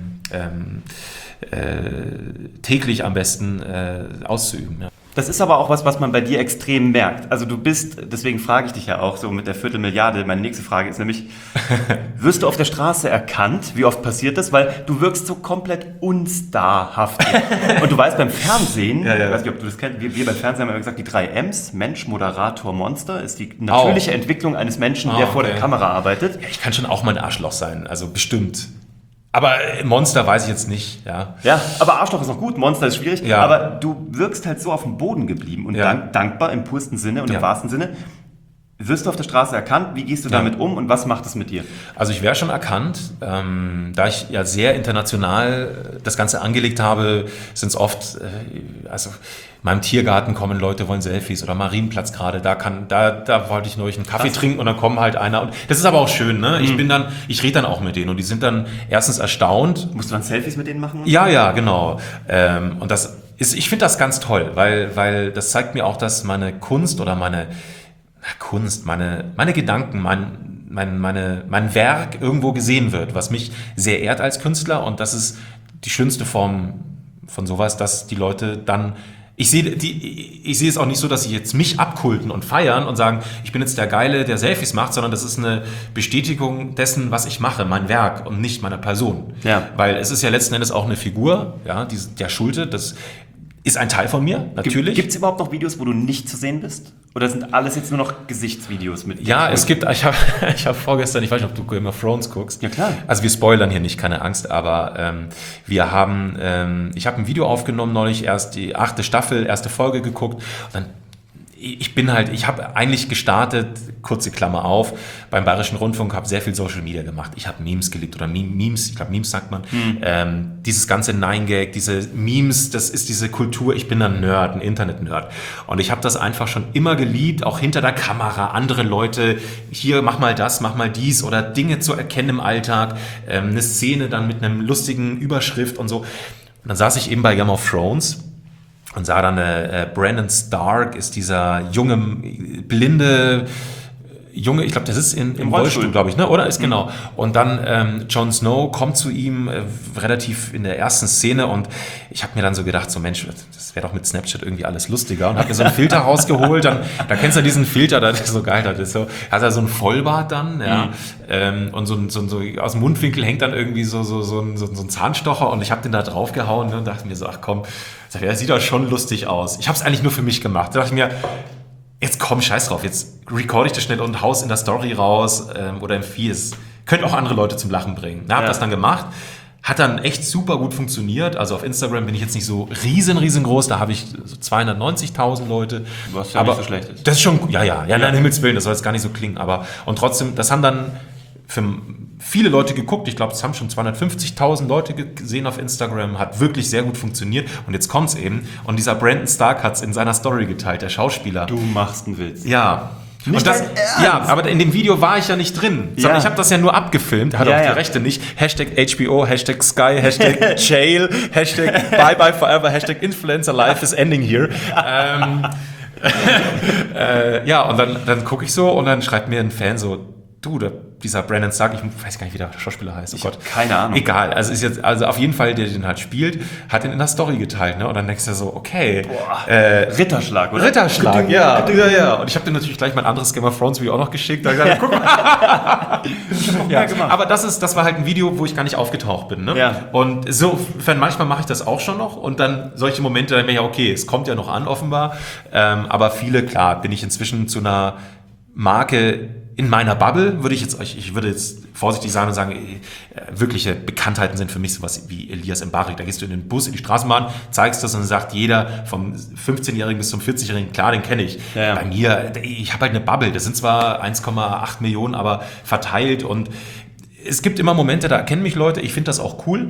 täglich am besten auszuüben. Ja. Das ist aber auch was man bei dir extrem merkt. Also du bist, deswegen frage ich dich ja auch so mit der Viertelmilliarde, meine nächste Frage ist nämlich, wirst du auf der Straße erkannt? Wie oft passiert das? Weil du wirkst so komplett unstarhaft. Und du weißt beim Fernsehen, ich weiß nicht, ob du das kennst, wir beim Fernsehen haben ja gesagt, die 3 M's, Mensch, Moderator, Monster, ist die natürliche Entwicklung eines Menschen, der vor der Kamera arbeitet. Ja, ich kann schon auch mal ein Arschloch sein, also bestimmt. Aber Monster weiß ich jetzt nicht, ja. Ja, aber Arschloch ist noch gut, Monster ist schwierig. Ja. Aber du wirkst halt so auf dem Boden geblieben und dankbar im pursten Sinne und im wahrsten Sinne. Wirst du auf der Straße erkannt? Wie gehst du damit um und was macht es mit dir? Also ich wäre schon erkannt. Da ich ja sehr international das Ganze angelegt habe, sind es oft, in meinem Tiergarten kommen Leute, wollen Selfies oder Marienplatz gerade, da wollte ich neulich einen Kaffee trinken und dann kommen halt einer. Und das ist aber auch schön, ne? Ich rede dann auch mit denen und die sind dann erstens erstaunt. Musst du dann Selfies mit denen machen? Ja, genau. Und ich finde das ganz toll, weil das zeigt mir auch, dass meine Kunst oder meine Gedanken, mein Werk irgendwo gesehen wird, was mich sehr ehrt als Künstler und das ist die schönste Form von sowas, dass die Leute dann... Ich sehe es auch nicht so, dass sie jetzt mich abkulten und feiern und sagen, ich bin jetzt der Geile, der Selfies macht, sondern das ist eine Bestätigung dessen, was ich mache, mein Werk und nicht meiner Person. Ja. Weil es ist ja letzten Endes auch eine Figur, ja, der Schulte, das ist ein Teil von mir, natürlich. Gibt es überhaupt noch Videos, wo du nicht zu sehen bist? Oder sind alles jetzt nur noch Gesichtsvideos mit? Ja, es gibt, ich hab vorgestern, ich weiß nicht, ob du Game of Thrones guckst. Ja, klar. Also wir spoilern hier nicht, keine Angst, aber ich habe ein Video aufgenommen neulich, erst die 8. Staffel, 1. Folge geguckt und dann ich habe eigentlich gestartet, kurze Klammer auf, beim Bayerischen Rundfunk, habe sehr viel Social Media gemacht. Ich habe Memes geliebt oder Memes, ich glaube Memes sagt man. Dieses ganze 9gag, diese Memes, das ist diese Kultur, ich bin ein Nerd, ein Internet-Nerd. Und ich habe das einfach schon immer geliebt, auch hinter der Kamera, andere Leute, hier mach mal das, mach mal dies oder Dinge zu erkennen im Alltag, eine Szene dann mit einem lustigen Überschrift und so. Und dann saß ich eben bei Game of Thrones und sah dann, Brandon Stark ist dieser junge, blinde Junge, ich glaube, das ist im Rollstuhl, glaube ich, ne? Oder? Ist genau. Und dann Jon Snow kommt zu ihm relativ in der ersten Szene und ich habe mir dann so gedacht, so Mensch, das wäre doch mit Snapchat irgendwie alles lustiger und habe mir so einen Filter rausgeholt, da kennst du diesen Filter, das ist so geil, das ist so, hat er so einen Vollbart dann, ja, und so aus dem Mundwinkel hängt dann irgendwie so ein Zahnstocher und ich habe den da draufgehauen, ne, und dachte mir so, ach komm, das sieht doch schon lustig aus. Ich habe es eigentlich nur für mich gemacht. Da dachte ich mir, jetzt komm, scheiß drauf, jetzt recorde ich das schnell und haus in der Story raus oder im Feed. Es könnte auch andere Leute zum Lachen bringen. Hab das dann gemacht, hat dann echt super gut funktioniert. Also auf Instagram bin ich jetzt nicht so riesengroß, da habe ich so 290.000 Leute. Was ja aber nicht so schlecht ist. Das ist schon, ja, nein, Himmels Willen, das soll jetzt gar nicht so klingen. Aber und trotzdem, das haben dann für viele Leute geguckt. Ich glaube, es haben schon 250.000 Leute gesehen auf Instagram. Hat wirklich sehr gut funktioniert. Und jetzt kommt's eben. Und dieser Brandon Stark hat es in seiner Story geteilt, der Schauspieler. Du machst einen Witz. Ja. Nicht dein Ernst? Ja, aber in dem Video war ich ja nicht drin. Sondern ich habe das ja nur abgefilmt. Hat auch die Rechte nicht. Hashtag HBO, Hashtag Sky, Hashtag Jail, Hashtag Bye Bye Forever, Hashtag Influencer Life is ending here. Ja, und dann gucke ich so und dann schreibt mir ein Fan so, du, dieser Brandon Stark, ich weiß gar nicht, wie der Schauspieler heißt. Oh Gott. Keine Ahnung. Egal, also auf jeden Fall, der den halt spielt, hat den in der Story geteilt, ne? Und dann denkst du so, okay. Ritterschlag, oder? Ritterschlag, ja. Und ich habe dir natürlich gleich mein anderes Game of Thrones Video auch noch geschickt. Da gesagt, guck mal. Ja, aber das war halt ein Video, wo ich gar nicht aufgetaucht bin, ne? Ja. Und insofern manchmal mache ich das auch schon noch und dann solche Momente, dann bin ich ja okay, es kommt ja noch an, offenbar. Aber viele, klar, bin ich inzwischen zu einer Marke in meiner Bubble, ich würde jetzt vorsichtig sagen und sagen, wirkliche Bekanntheiten sind für mich sowas wie Elias Mbarek. Da gehst du in den Bus, in die Straßenbahn, zeigst das und dann sagt jeder vom 15-Jährigen bis zum 40-Jährigen, klar, den kenne ich. Ja. Bei mir, ich habe halt eine Bubble, das sind zwar 1,8 Millionen, aber verteilt und es gibt immer Momente, da erkennen mich Leute, ich finde das auch cool.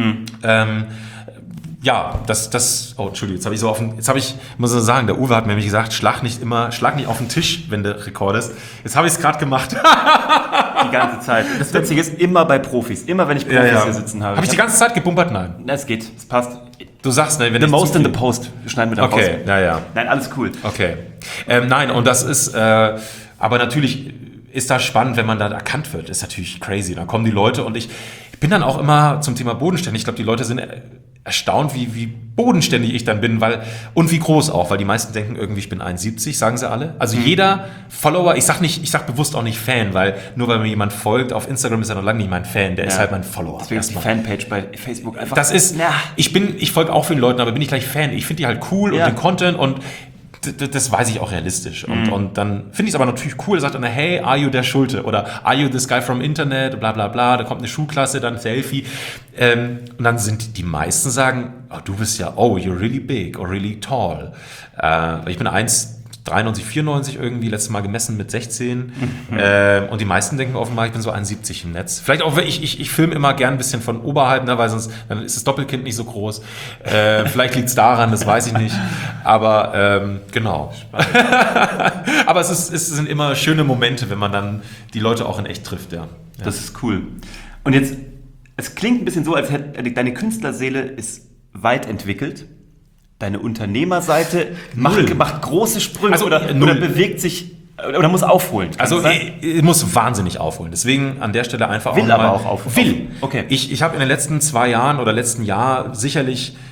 Ja, oh, Entschuldigung, muss ich sagen, der Uwe hat mir nämlich gesagt, schlag nicht auf den Tisch, wenn du rekordest. Jetzt habe ich es gerade gemacht. Die ganze Zeit. Das Witzige ist, immer bei Profis, immer wenn ich Profis hier sitzen habe. Habe ich die ganze Zeit gebumpert? Nein. Es geht, es passt. Du sagst, ne, wenn The most in the post. Wir schneiden mit der Post. Okay, ja. Nein, alles cool. Okay. Nein, und das ist, aber natürlich ist das spannend, wenn man da erkannt wird. Das ist natürlich crazy. Dann kommen die Leute und ich bin dann auch immer zum Thema bodenständig. Ich glaube, die Leute sind erstaunt, wie bodenständig ich dann bin, und wie groß auch, weil die meisten denken irgendwie, ich bin 1,70, sagen sie alle. Also jeder Follower, ich sag bewusst auch nicht Fan, weil nur weil mir jemand folgt, auf Instagram ist er noch lange nicht mein Fan, der ist halt mein Follower. Deswegen ist die Fanpage bei Facebook einfach... Das ist, ich folge auch vielen Leuten, aber bin ich gleich Fan. Ich finde die halt cool und den Content und das weiß ich auch realistisch. Und dann finde ich es aber natürlich cool, sagt einer, hey, are you der Schulte? Oder are you this guy from Internet? Bla bla bla, da kommt eine Schulklasse, dann Selfie. Und dann sind die meisten sagen, oh, du bist ja, oh, you're really big or really tall. Ich bin 1,93, 94 irgendwie, letztes Mal gemessen mit 16. Und die meisten denken offenbar, ich bin so 1,70 im Netz. Vielleicht auch, ich filme immer gern ein bisschen von oberhalb, ne, weil sonst dann ist das Doppelkind nicht so groß. Vielleicht liegt es daran, das weiß ich nicht. Aber genau. Aber es sind immer schöne Momente, wenn man dann die Leute auch in echt trifft. Ja. Das ist cool. Und jetzt, es klingt ein bisschen so, als hätte deine Künstlerseele ist weit entwickelt. Deine Unternehmerseite macht große Sprünge oder bewegt sich oder muss aufholen. Also muss wahnsinnig aufholen. Deswegen an der Stelle einfach auch aufholen. Okay. Ich habe in den letzten 2 Jahren oder letzten Jahr sicherlich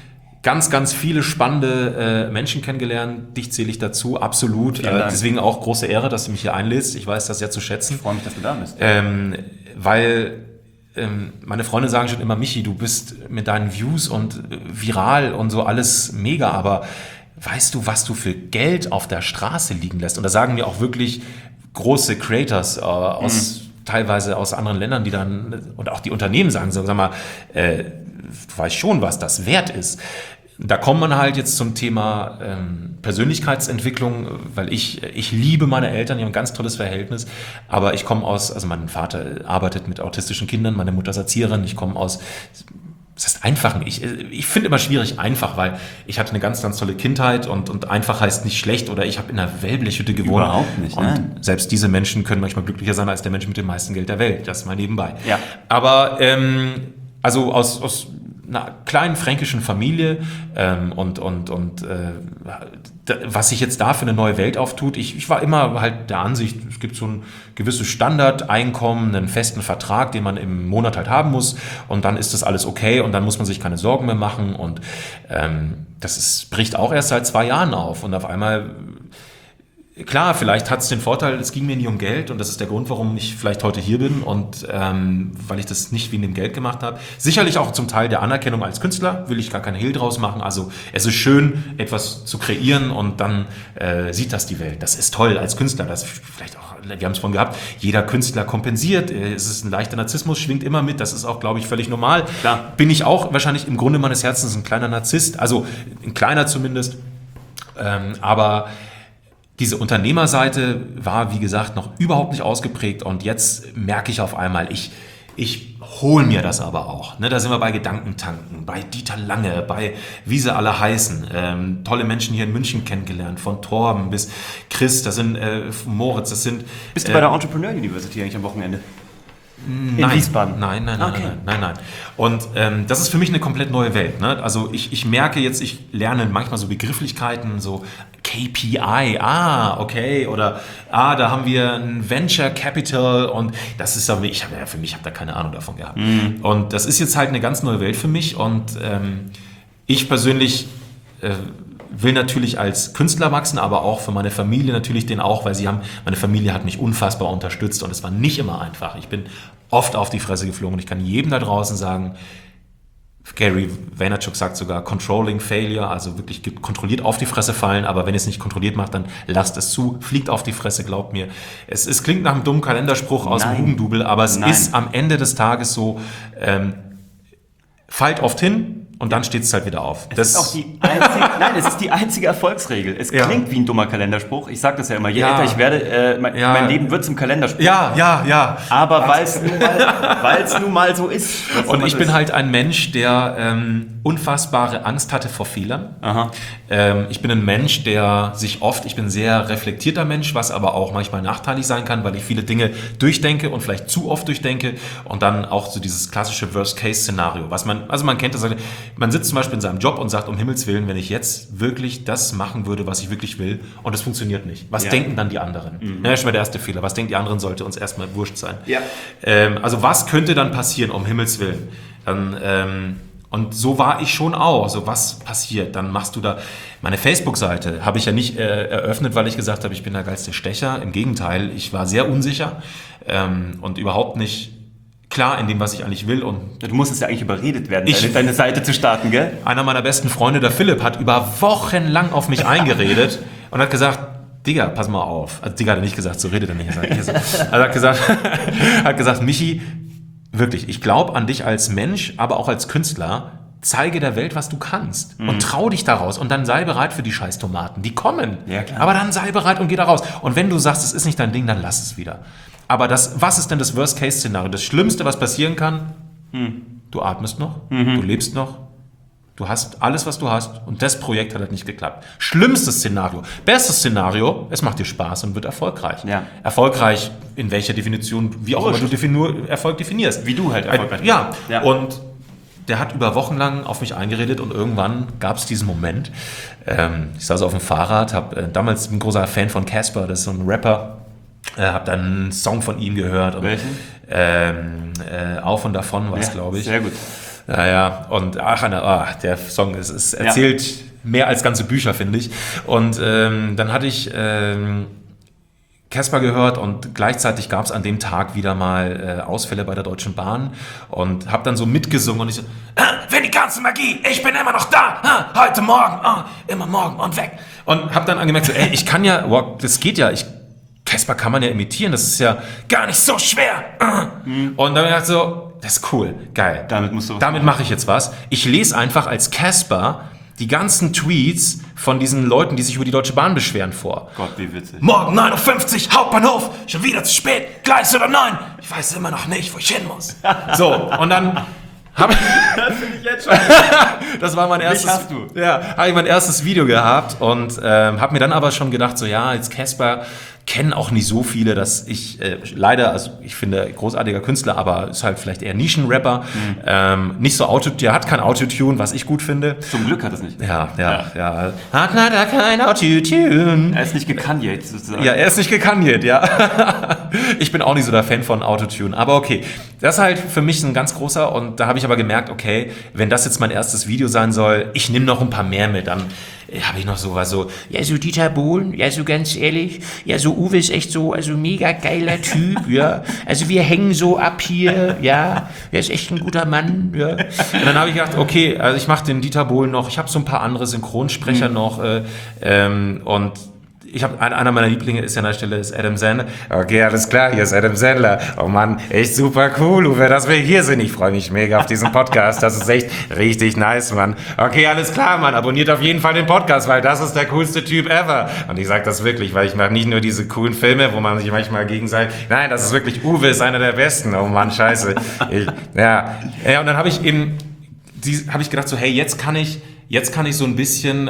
ganz, ganz viele spannende Menschen kennengelernt. Dich zähle ich dazu, absolut. Deswegen auch große Ehre, dass du mich hier einlädst. Ich weiß das sehr zu schätzen. Ich freue mich, dass du da bist. Weil meine Freunde sagen schon immer, Michi, du bist mit deinen Views und viral und so alles mega, aber weißt du, was du für Geld auf der Straße liegen lässt? Und da sagen mir auch wirklich große Creators teilweise aus anderen Ländern, die dann, und auch die Unternehmen sagen, sag mal, du weißt schon, was das wert ist. Da kommt man halt jetzt zum Thema Persönlichkeitsentwicklung, weil ich liebe meine Eltern, die haben ein ganz tolles Verhältnis, aber ich komme also mein Vater arbeitet mit autistischen Kindern, meine Mutter ist Erzieherin, ich komme aus, das heißt einfachen, ich finde immer schwierig einfach, weil ich hatte eine ganz, ganz tolle Kindheit und einfach heißt nicht schlecht oder ich habe in einer Wellblechhütte gewohnt. Überhaupt nicht, und nein. Selbst diese Menschen können manchmal glücklicher sein als der Mensch mit dem meisten Geld der Welt, das mal nebenbei. Ja. Aber also aus einer kleinen fränkischen Familie was sich jetzt da für eine neue Welt auftut, ich war immer halt der Ansicht, es gibt so ein gewisses Standardeinkommen, einen festen Vertrag, den man im Monat halt haben muss und dann ist das alles okay und dann muss man sich keine Sorgen mehr machen und bricht auch erst seit 2 Jahren auf und auf einmal. Klar, vielleicht hat es den Vorteil, es ging mir nie um Geld und das ist der Grund, warum ich vielleicht heute hier bin und weil ich das nicht wegen dem Geld gemacht habe. Sicherlich auch zum Teil der Anerkennung als Künstler, will ich gar keinen Hehl draus machen. Also es ist schön, etwas zu kreieren und dann sieht das die Welt. Das ist toll als Künstler, das vielleicht auch, wir haben es vorhin gehabt, jeder Künstler kompensiert. Es ist ein leichter Narzissmus, schwingt immer mit, das ist auch, glaube ich, völlig normal. Klar. Bin ich auch wahrscheinlich im Grunde meines Herzens ein kleiner Narzisst, also ein kleiner zumindest, aber diese Unternehmerseite war, wie gesagt, noch überhaupt nicht ausgeprägt und jetzt merke ich auf einmal, ich hole mir das aber auch. Ne, da sind wir bei Gedankentanken, bei Dieter Lange, bei wie sie alle heißen. Tolle Menschen hier in München kennengelernt, von Torben bis Chris, das sind Moritz, das sind... Bist du bei der Entrepreneur University eigentlich am Wochenende? In Wiesbaden? Nein. Okay. Nein. Und das ist für mich eine komplett neue Welt. Ne? Also ich merke jetzt, ich lerne manchmal so Begrifflichkeiten, so KPI, okay, oder da haben wir ein Venture Capital und das ist aber, ich habe da keine Ahnung davon gehabt. Und das ist jetzt halt eine ganz neue Welt für mich und ich persönlich will natürlich als Künstler wachsen, aber auch für meine Familie natürlich den auch, weil meine Familie hat mich unfassbar unterstützt und es war nicht immer einfach. Ich bin oft auf die Fresse geflogen und ich kann jedem da draußen sagen, Gary Vaynerchuk sagt sogar Controlling Failure, also wirklich kontrolliert auf die Fresse fallen, aber wenn ihr es nicht kontrolliert macht, dann lasst es zu, fliegt auf die Fresse, glaubt mir. Es klingt nach einem dummen Kalenderspruch aus dem Hugendubel, aber es ist am Ende des Tages so, fallt oft hin, und dann steht es halt wieder auf. Es ist die einzige Erfolgsregel. Es klingt wie ein dummer Kalenderspruch. Ich sage das ja immer, je älter ich werde, mein Leben wird zum Kalenderspruch. Ja. Aber weil es nun mal so ist. Und ich bin halt ein Mensch, der unfassbare Angst hatte vor Fehlern. Ich bin ein Mensch, ich bin ein sehr reflektierter Mensch, was aber auch manchmal nachteilig sein kann, weil ich viele Dinge durchdenke und vielleicht zu oft durchdenke und dann auch so dieses klassische Worst-Case-Szenario, man kennt das, man sitzt zum Beispiel in seinem Job und sagt, um Himmels Willen, wenn ich jetzt wirklich das machen würde, was ich wirklich will und es funktioniert nicht. Was denken dann die anderen? Das ist schon mal der erste Fehler. Was denken die anderen, sollte uns erstmal wurscht sein. Ja. Also was könnte dann passieren, um Himmels Willen? Dann, und so war ich schon auch. So, was passiert? Dann machst du da... Meine Facebook-Seite habe ich ja nicht eröffnet, weil ich gesagt habe, ich bin der geilste Stecher. Im Gegenteil, ich war sehr unsicher und überhaupt nicht klar in dem, was ich eigentlich will. Und du musstest ja eigentlich überredet werden, deine Seite zu starten, gell? Einer meiner besten Freunde, der Philipp, hat über Wochen lang auf mich eingeredet und hat gesagt, Digga, pass mal auf. Also Digga hat er nicht gesagt, so redet er nicht. Er hat gesagt, Michi, wirklich, ich glaube an dich als Mensch, aber auch als Künstler. Zeige der Welt, was du kannst und trau dich daraus und dann sei bereit für die Scheißtomaten. Die kommen, aber dann sei bereit und geh da raus. Und wenn du sagst, es ist nicht dein Ding, dann lass es wieder. Aber was ist denn das Worst-Case-Szenario? Das Schlimmste, was passieren kann, du atmest noch, du lebst noch, du hast alles, was du hast und das Projekt hat halt nicht geklappt. Schlimmstes Szenario. Bestes Szenario, es macht dir Spaß und wird erfolgreich. Ja. Erfolgreich in welcher Definition, wie auch immer du Erfolg definierst. Wie du halt erfolgreich bist. Ja, und der hat über Wochen lang auf mich eingeredet und irgendwann gab es diesen Moment. Ich saß auf dem Fahrrad, damals ein großer Fan von Casper, das ist so ein Rapper, habe dann einen Song von ihm gehört. Und, welchen? Auf und davon war es, glaube ich. Sehr gut. Naja, und der Song es erzählt mehr als ganze Bücher, finde ich. Und dann hatte ich Casper gehört und gleichzeitig gab es an dem Tag wieder mal Ausfälle bei der Deutschen Bahn und habe dann so mitgesungen und ich so, für die ganze Magie, ich bin immer noch da, heute Morgen, immer morgen und weg. Und habe dann angemerkt, so, ich kann ja, das geht ja, Casper kann man ja imitieren, das ist ja gar nicht so schwer. Und dann habe ich gedacht so, das ist cool, geil. Damit mache ich jetzt was. Ich lese einfach als Casper die ganzen Tweets von diesen Leuten, die sich über die Deutsche Bahn beschweren vor. Gott, wie witzig. Morgen 9.50 Uhr, Hauptbahnhof, schon wieder zu spät, Gleis oder 9. Ich weiß immer noch nicht, wo ich hin muss. So, und dann habe ich... Das finde ich jetzt schon. Das war mein erstes... Hast du. Ja, habe ich mein erstes Video gehabt und habe mir dann aber schon gedacht, so ja, jetzt Casper kennen auch nicht so viele, dass ich leider, also ich finde, großartiger Künstler, aber ist halt vielleicht eher Nischenrapper. Nicht so der hat kein Autotune, was ich gut finde. Zum Glück hat es nicht. Ja. Hat leider kein Autotune. Er ist nicht gekanjet sozusagen. Ja, er ist nicht gekanjet, ja. Ich bin auch nicht so der Fan von Autotune, aber okay. Das ist halt für mich ein ganz großer und da habe ich aber gemerkt, okay, wenn das jetzt mein erstes Video sein soll, ich nehme noch ein paar mehr mit, dann habe ich noch sowas so, ja, so Dieter Bohlen, ja, so ganz ehrlich, ja, so Uwe ist echt so, also mega geiler Typ, ja, also wir hängen so ab hier, ja, er ist echt ein guter Mann, ja. Und dann habe ich gedacht, okay, also ich mache den Dieter Bohlen noch, ich habe so ein paar andere Synchronsprecher noch und ich habe einer meiner Lieblinge ist ja an der Stelle ist Adam Sandler. Okay, alles klar, hier ist Adam Sandler. Oh Mann, echt super cool, Uwe, dass wir hier sind. Ich freue mich mega auf diesen Podcast. Das ist echt richtig nice, Mann. Okay, alles klar, Mann. Abonniert auf jeden Fall den Podcast, weil das ist der coolste Typ ever. Und ich sage das wirklich, weil ich mache nicht nur diese coolen Filme, wo man sich manchmal gegenseitig... Nein, das ist wirklich, Uwe ist einer der Besten. Oh Mann, scheiße. Und dann habe ich eben... habe ich gedacht so, hey, jetzt kann ich so ein bisschen...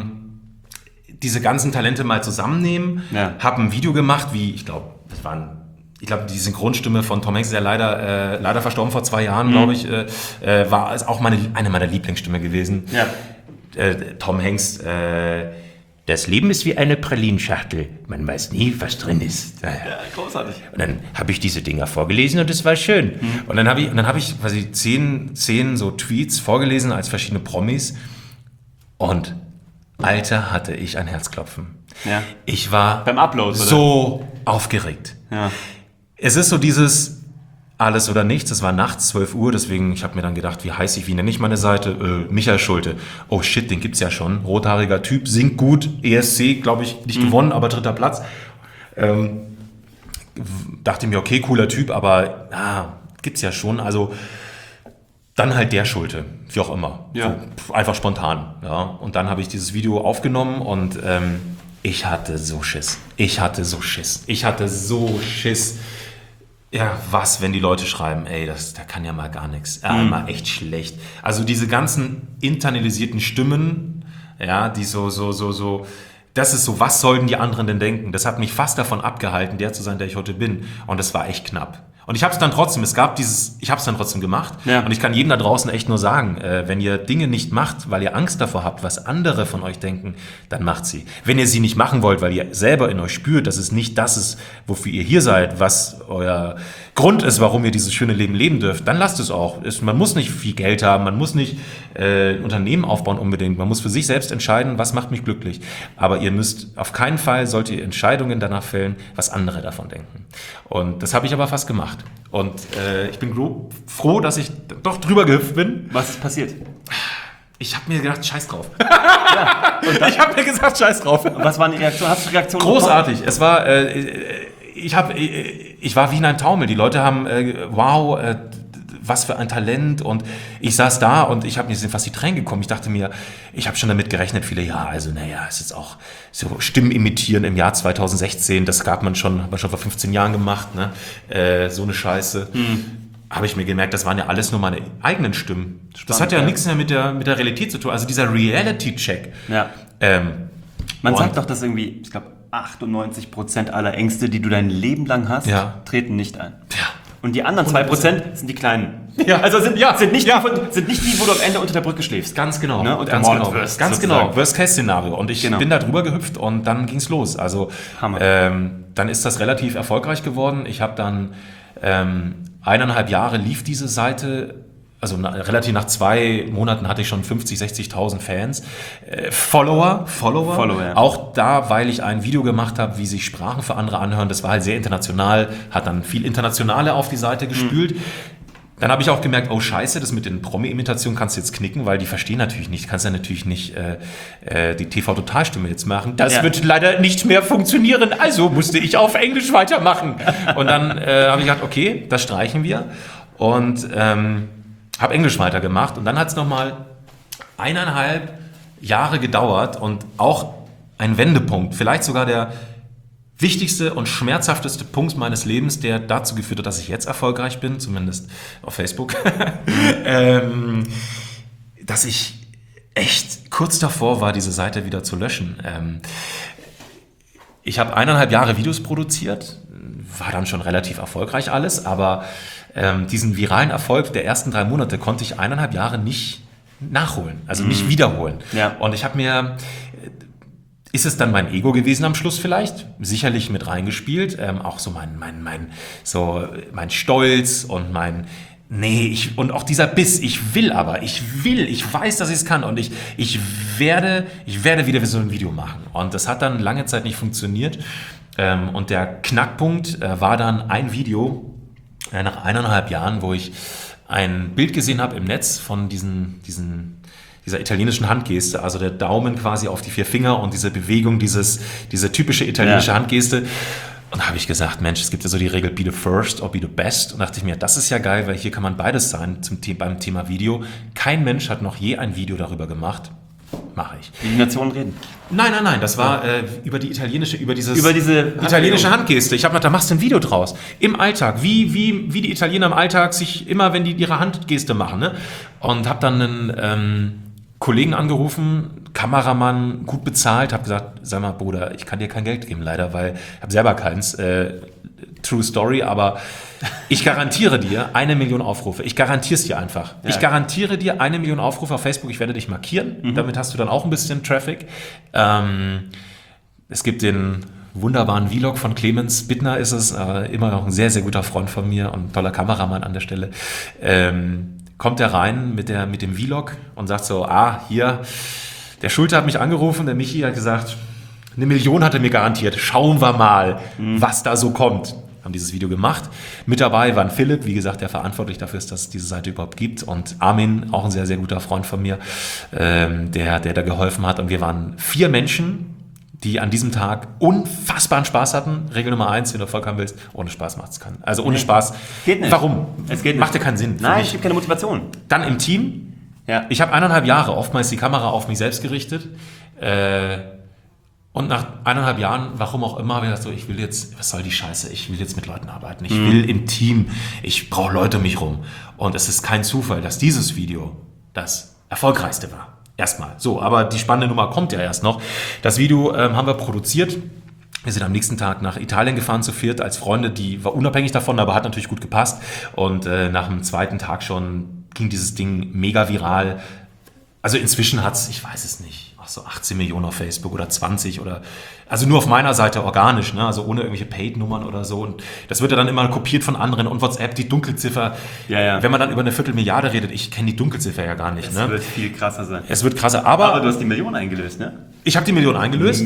diese ganzen Talente mal zusammennehmen, habe ein Video gemacht, die Synchronstimme von Tom Hanks ist ja leider verstorben vor 2 Jahren, glaube ich, war auch eine meiner Lieblingsstimmen gewesen. Ja. Tom Hanks, das Leben ist wie eine Pralinschachtel, man weiß nie, was drin ist. Ja, großartig. Und dann habe ich diese Dinger vorgelesen und es war schön. Und dann habe ich quasi 10 so Tweets vorgelesen als verschiedene Promis und Alter, hatte ich ein Herzklopfen. Ja. Ich war beim Upload, so aufgeregt. Ja. Es ist so dieses alles oder nichts. Es war nachts 12 Uhr, deswegen ich habe mir dann gedacht, wie nenne ich meine Seite? Michael Schulte. Oh shit, den gibt's ja schon. Rothaariger Typ, singt gut. ESC, glaube ich, nicht gewonnen, aber 3. Platz. Dachte mir, okay, cooler Typ, aber gibt's ja schon. Also dann halt der Schulte, wie auch immer. Ja. So, einfach spontan. Ja. Und dann habe ich dieses Video aufgenommen und ich hatte so Schiss. Ja, was, wenn die Leute schreiben, ey, da kann ja mal gar nichts. Immer echt schlecht. Also diese ganzen internalisierten Stimmen, ja, die so, das ist so, was sollten die anderen denn denken? Das hat mich fast davon abgehalten, der zu sein, der ich heute bin. Und das war echt knapp. Und ich habe es dann trotzdem, ich habe es dann trotzdem gemacht. Ja. Und ich kann jedem da draußen echt nur sagen, wenn ihr Dinge nicht macht, weil ihr Angst davor habt, was andere von euch denken, dann macht sie. Wenn ihr sie nicht machen wollt, weil ihr selber in euch spürt, dass es nicht das ist, wofür ihr hier seid, was euer Grund ist, warum ihr dieses schöne Leben leben dürft, dann lasst es auch. Man muss nicht viel Geld haben, man muss nicht ein Unternehmen aufbauen unbedingt. Man muss für sich selbst entscheiden, was macht mich glücklich. Aber ihr müsst, auf keinen Fall sollt ihr Entscheidungen danach fällen, was andere davon denken. Und das habe ich aber fast gemacht. Und ich bin froh, dass ich doch drüber gehüpft bin. Was ist passiert? Ich habe mir gedacht, scheiß drauf. Ja, ich habe mir gesagt, scheiß drauf. Und was waren die Reaktionen? Hast du Reaktionen großartig. Bekommen? Es war, ich war wie in einem Taumel. Die Leute haben, wow, was für ein Talent. Und ich saß da und ich habe mir fast die Tränen gekommen. Ich dachte mir, ich habe schon damit gerechnet, viele Jahre. Also ist jetzt auch so Stimmen imitieren im Jahr 2016. Das hat man schon vor 15 Jahren gemacht. Ne? So eine Scheiße. Habe ich mir gemerkt, das waren ja alles nur meine eigenen Stimmen. Spannend, das hat ja nichts mehr mit der Realität zu tun. Also dieser Reality-Check. Ja. Man sagt doch, dass irgendwie, ich glaube, 98% aller Ängste, die du dein Leben lang hast, treten nicht ein. Ja. Und die anderen 2% sind die kleinen. Ja. Also sind nicht die, wo du am Ende unter der Brücke schläfst. Ganz genau. Ne? Und ermordet wirst. Ganz genau. Worst-Case-Szenario. Und ich bin da drüber gehüpft und dann ging's los. Also dann ist das relativ erfolgreich geworden. Ich habe dann 1,5 Jahre lief diese Seite also relativ nach 2 Monaten hatte ich schon 50.000, 60.000 Fans. Follower. Ja. Auch da, weil ich ein Video gemacht habe, wie sich Sprachen für andere anhören. Das war halt sehr international, hat dann viel Internationale auf die Seite gespült. Dann habe ich auch gemerkt, oh scheiße, das mit den Promi-Imitationen kannst du jetzt knicken, weil die verstehen natürlich nicht, kannst ja natürlich nicht die TV-Totalstimme jetzt machen. Das wird leider nicht mehr funktionieren, also musste ich auf Englisch weitermachen. Und dann habe ich gedacht, okay, das streichen wir. Und habe Englisch weitergemacht. Und dann hat es nochmal 1,5 Jahre gedauert und auch ein Wendepunkt, vielleicht sogar der wichtigste und schmerzhafteste Punkt meines Lebens, der dazu geführt hat, dass ich jetzt erfolgreich bin, zumindest auf Facebook, dass ich echt kurz davor war, diese Seite wieder zu löschen. Ich habe 1,5 Jahre Videos produziert, war dann schon relativ erfolgreich alles, aber diesen viralen Erfolg der ersten 3 Monate konnte ich 1,5 Jahre nicht nachholen, also nicht wiederholen. Ja. Und ich habe mir... Ist es dann mein Ego gewesen am Schluss vielleicht? Sicherlich mit reingespielt. Auch so mein Stolz und und auch dieser Biss. Ich weiß, dass ich es kann und ich werde wieder so ein Video machen. Und das hat dann lange Zeit nicht funktioniert. Und der Knackpunkt war dann ein Video nach 1,5 Jahren, wo ich ein Bild gesehen habe im Netz von dieser italienischen Handgeste, also der Daumen quasi auf die 4 Finger und diese Bewegung, diese typische italienische Handgeste. Und da habe ich gesagt, Mensch, es gibt ja so die Regel, be the first or be the best. Und dachte ich mir, das ist ja geil, weil hier kann man beides sein beim Thema Video. Kein Mensch hat noch je ein Video darüber gemacht. Mache ich. Wie die Nationen reden? Nein, das war über diese italienische Handgeste. Ich habe gedacht, da machst du ein Video draus. Im Alltag, wie die Italiener im Alltag sich immer, wenn die ihre Handgeste machen. Ne? Und habe dann einen Kollegen angerufen, Kameramann, gut bezahlt, habe gesagt, sag mal Bruder, ich kann dir kein Geld geben leider, weil ich habe selber keins. True Story, aber ich garantiere dir 1 Million Aufrufe. Ich garantiere es dir einfach. Ja. Ich garantiere dir 1 Million Aufrufe auf Facebook. Ich werde dich markieren. Damit hast du dann auch ein bisschen Traffic. Es gibt den wunderbaren Vlog von Clemens Bittner, ist es. Immer noch ein sehr, sehr guter Freund von mir und ein toller Kameramann an der Stelle. Kommt er rein mit dem Vlog und sagt so, hier, der Schulte hat mich angerufen, der Michi hat gesagt, 1 Million hat er mir garantiert, schauen wir mal, was da so kommt. Haben dieses Video gemacht. Mit dabei waren Philipp, wie gesagt, der verantwortlich dafür ist, dass es diese Seite überhaupt gibt, und Armin, auch ein sehr, sehr guter Freund von mir, der da geholfen hat, und wir waren 4 Menschen, die an diesem Tag unfassbaren Spaß hatten. Regel Nummer 1, wenn du Erfolg haben willst, ohne Spaß macht es keinen. Also ohne Spaß. Geht nicht. Warum? Es geht nicht. Macht ja keinen Sinn. Nein, es gibt keine Motivation. Dann im Team. Ja. Ich habe 1,5 Jahre oftmals die Kamera auf mich selbst gerichtet. Und nach 1,5 Jahren, warum auch immer, habe ich gedacht, ich will jetzt, was soll die Scheiße? Ich will jetzt mit Leuten arbeiten. Ich will im Team. Ich brauche Leute um mich rum. Und es ist kein Zufall, dass dieses Video das erfolgreichste war. Erstmal. So, aber die spannende Nummer kommt ja erst noch. Das Video haben wir produziert. Wir sind am nächsten Tag nach Italien gefahren zu 4 als Freunde. Die war unabhängig davon, aber hat natürlich gut gepasst. Und nach dem 2. Tag schon ging dieses Ding mega viral. Also inzwischen hat es, ich weiß es nicht, so 18 Millionen auf Facebook oder 20 oder, also nur auf meiner Seite organisch, ne? Also ohne irgendwelche Paid-Nummern oder so. Und das wird ja dann immer kopiert von anderen, und WhatsApp, die Dunkelziffer. Ja. Wenn man dann über 250 Milliarden redet, ich kenne die Dunkelziffer ja gar nicht. Es wird viel krasser sein. Es wird krasser, aber du hast die Million eingelöst, ne? Ich habe die Million eingelöst.